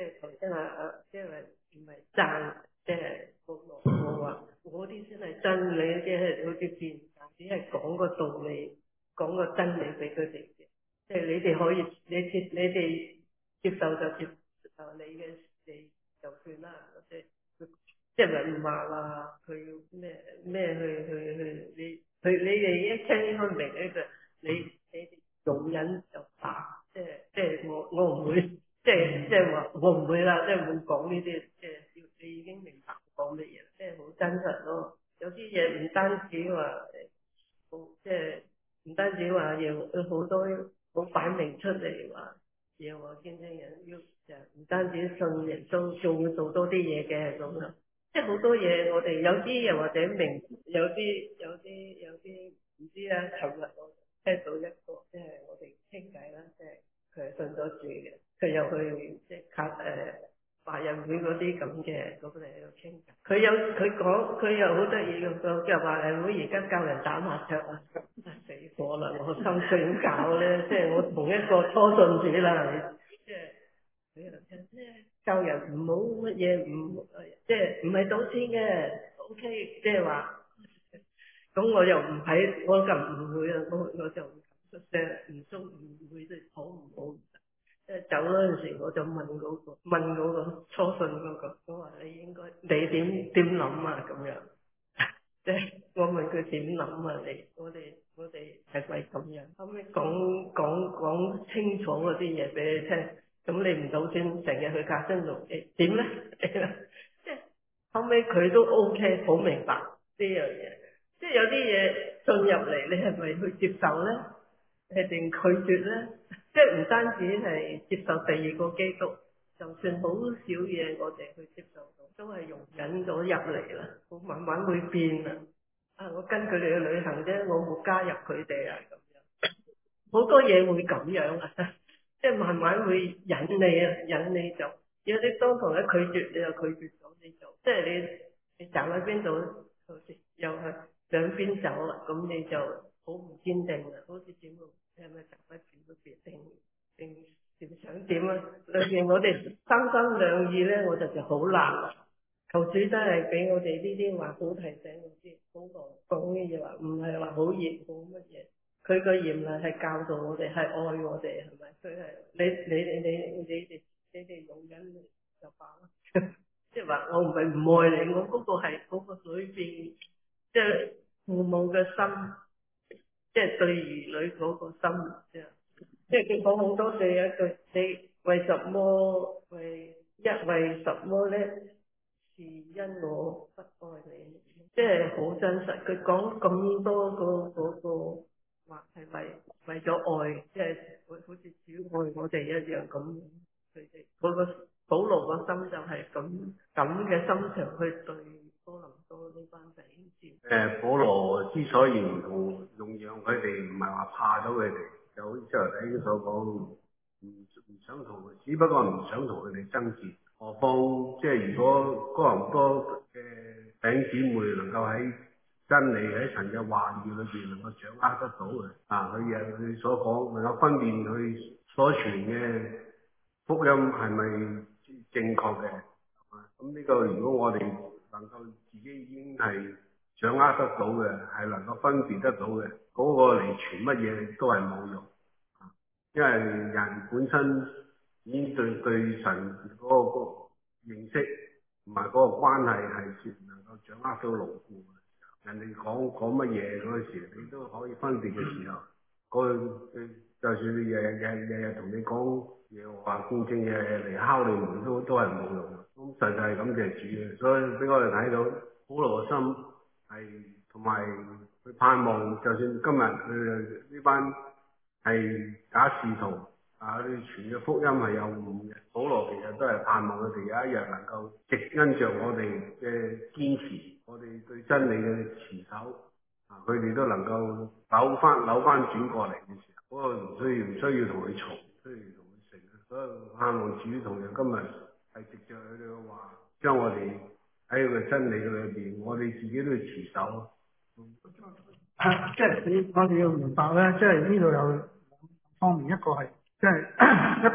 即係誒，即係唔係讚，即係保羅我話我啲先係真理，即係好似變，只係講個道理，講個真理俾佢哋嘅。即係你哋可以，你接你哋接受就接受你嘅，你就算啦。即係即係唔話話佢咩咩去去去你佢你哋一聽應該明呢個，你你哋容忍就打，即係即係我我唔會，即係即係話我唔會啦，即係冇講呢啲，即係你已經明白講乜嘢，即係好真實咯。有啲嘢唔單止話誒，即係唔單止話要好多好擺明出嚟話嘢話見證人要就唔單止信耶穌，仲要做多啲嘢嘅咁樣。即係好多嘢，我哋有啲又或者明，有啲有啲有啲唔知啦。尋日我聽到一個，即係我哋傾偈啦，即係佢係信咗主嘅，佢又去即係卡誒華人會嗰啲咁嘅嗰個嚟喺度傾偈。佢有佢講，佢又好得意咁講，就華人會而家教人打麻雀啊，死火啦！我心碎點搞咧？即係我同一個初信主啦，即係。佢又聽咩教人唔好乜嘢唔即係唔係賭錢嘅 ，O K， 即係話，咁我又唔喺，我就唔會啊，我我就唔敢出聲，唔中唔會即係好唔好？即係走嗰陣時，我就問嗰、嗰個問嗰個初信嗰、嗰個，我話你應該你點點諗啊咁樣，即係我問佢點諗啊你，我哋我哋係咪咁樣？後尾講講講清楚嗰啲嘢俾你聽。咁你唔賭錢，成日去假新路，誒點咧？即係後尾佢都 O K， 好明白呢樣嘢。即係有啲嘢進入嚟，你係咪去接受咧？係定拒絕咧？即係唔單止係接受第二個基督，就算好少嘢我哋去接受到，都係容忍咗入嚟啦。我慢慢會變啦。啊，我跟佢哋去旅行啫，我冇加入佢哋啊咁樣。好多嘢會咁樣啊！即係慢慢會引你啊，引你就有啲當堂一拒絕，你又拒絕咗，你就即係你你站喺邊度，好似又係兩邊走啦，咁你就好唔堅定啦，好似點啊？你係咪站喺邊都別定定定想點啊？裏邊我哋三心兩意咧，我就就好難啦。求主真係俾我哋呢啲話好提醒我知，好講嘅嘢話唔係話好熱好乜嘢。佢個嚴厲係教導我哋，係愛我哋，係咪？佢係你你你你你哋你哋容忍就罷啦。即係話我唔係唔愛你，我嗰個係嗰個裏邊，即係父母嘅心，即係對兒女嗰個心，即係即係佢講好多句一句，你為什麼為一為什麼咧？是因我不愛你，即係好真實。佢講咁多個嗰個。話係為為咗愛，即係好好似主愛我哋一樣咁，佢哋嗰個保羅個心就係咁咁嘅心腸去對哥林多呢班弟兄姊妹。 誒，保羅之所以唔同容讓佢哋，唔係話怕咗佢哋，就好似之後弟兄所講，唔唔想同佢，只不過唔想同佢哋爭戰。何況即係如果哥林多嘅弟兄姊妹能夠喺真理喺神嘅話語裏邊能夠掌握得到嘅，啊，佢又佢所講能夠分辨佢所傳嘅福音係咪正確嘅，咁呢個如果我哋能夠自己已經係掌握得到嘅，係能夠分辨得到嘅，嗰個嚟傳乜嘢都係冇用，因為人本身已經對對神嗰個嗰個認識同埋嗰個關係係能夠掌握到牢固嘅。人哋講講乜嘢嗰時，你都可以分辨嘅時候，嗰佢就算你日日日日日同你講嘢話公正嘢嚟敲你門都都係冇用。咁實際係咁嘅主嘅，所以俾我哋睇到保羅嘅心係同埋佢盼望，就算今日佢呢班係假使徒啊，佢傳嘅福音係有誤嘅，保羅其實都係盼望佢哋有一日能夠直因着我哋嘅堅持。我哋對真理嘅持守，啊，佢哋都能夠扭翻扭翻轉過嚟嘅時候，嗰個唔需要唔需要同佢嘈，唔需要同佢成，所以盼望主同樣今日係藉着佢哋嘅話，將我哋喺佢嘅真理裏邊，我哋自己都要持守。 啊，即係我哋要明白咧，即係呢度有兩方面，一個係即係一個係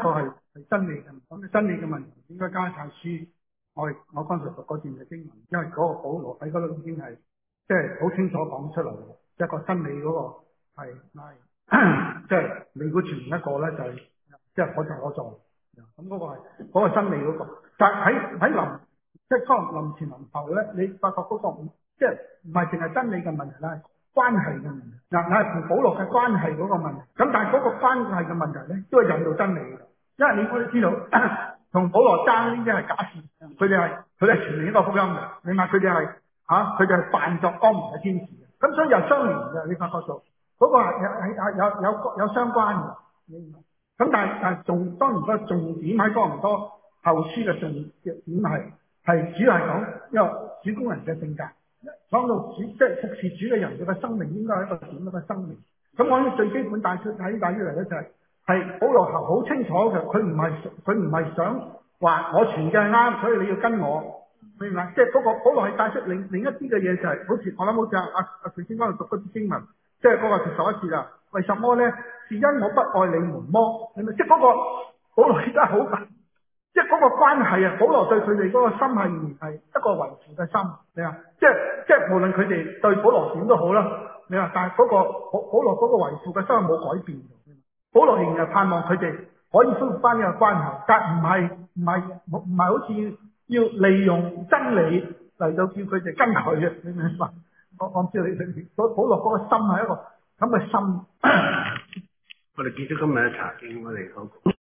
係真理嘅。咁真理嘅問題應該加太書，我我剛才讀嗰段嘅經文，因為嗰個保羅喺嗰度已經係即係好清楚講出嚟，一個真理嗰個係係即係你估全一個咧就係即係我就我做，咁嗰個係嗰個真理嗰個，但係喺喺臨即係可能臨前臨後咧，你發覺嗰個唔即係唔係淨係真理嘅問題啦。關係嘅問題，嗱，係同保羅嘅關係嗰個問題，咁但係嗰個關係嘅問題咧，都係引到真理嘅，因為你都知道，同保羅爭呢啲係假事，佢哋係佢哋係傳另一個福音嘅，明白？佢哋係嚇，佢哋係扮作光明嘅天使嘅，咁所以又相連嘅，你發覺到嗰個係係係有有有有相關嘅，明白？咁但係但係重當然個重點喺多唔多後書嘅重點係係主要係講一個主工人嘅性格。講到主即係服侍主嘅人，佢嘅生命應該係一個點樣嘅生命？咁我諗最基本帶出睇帶出嚟咧就係係保羅頭好清楚嘅，佢唔係佢唔係想話我傳嘅係啱，所以你要跟我，明白？即係嗰個保羅係帶出另另一啲嘅嘢就係、是，好似我諗好似阿阿阿徐先生讀嗰啲經文，即係嗰個第十一節啦。為什麼咧？是因我不愛你們麼？係咪？即係嗰個保羅真係好。即係嗰個關係啊，保羅對佢哋嗰個心係仍然係一個維持嘅心，你話，即係即係無論佢哋對保羅點都好啦，你話，但係嗰個保保羅嗰個維持嘅心係冇改變嘅，保羅仍然係盼望佢哋可以恢復翻呢個關係，但唔係唔係唔係好似要利用真理嚟到叫佢哋跟佢嘅，你明白？我我唔知你明唔明？保羅嗰個心係一個咁嘅心。 我哋結束今日嘅查經，我哋講。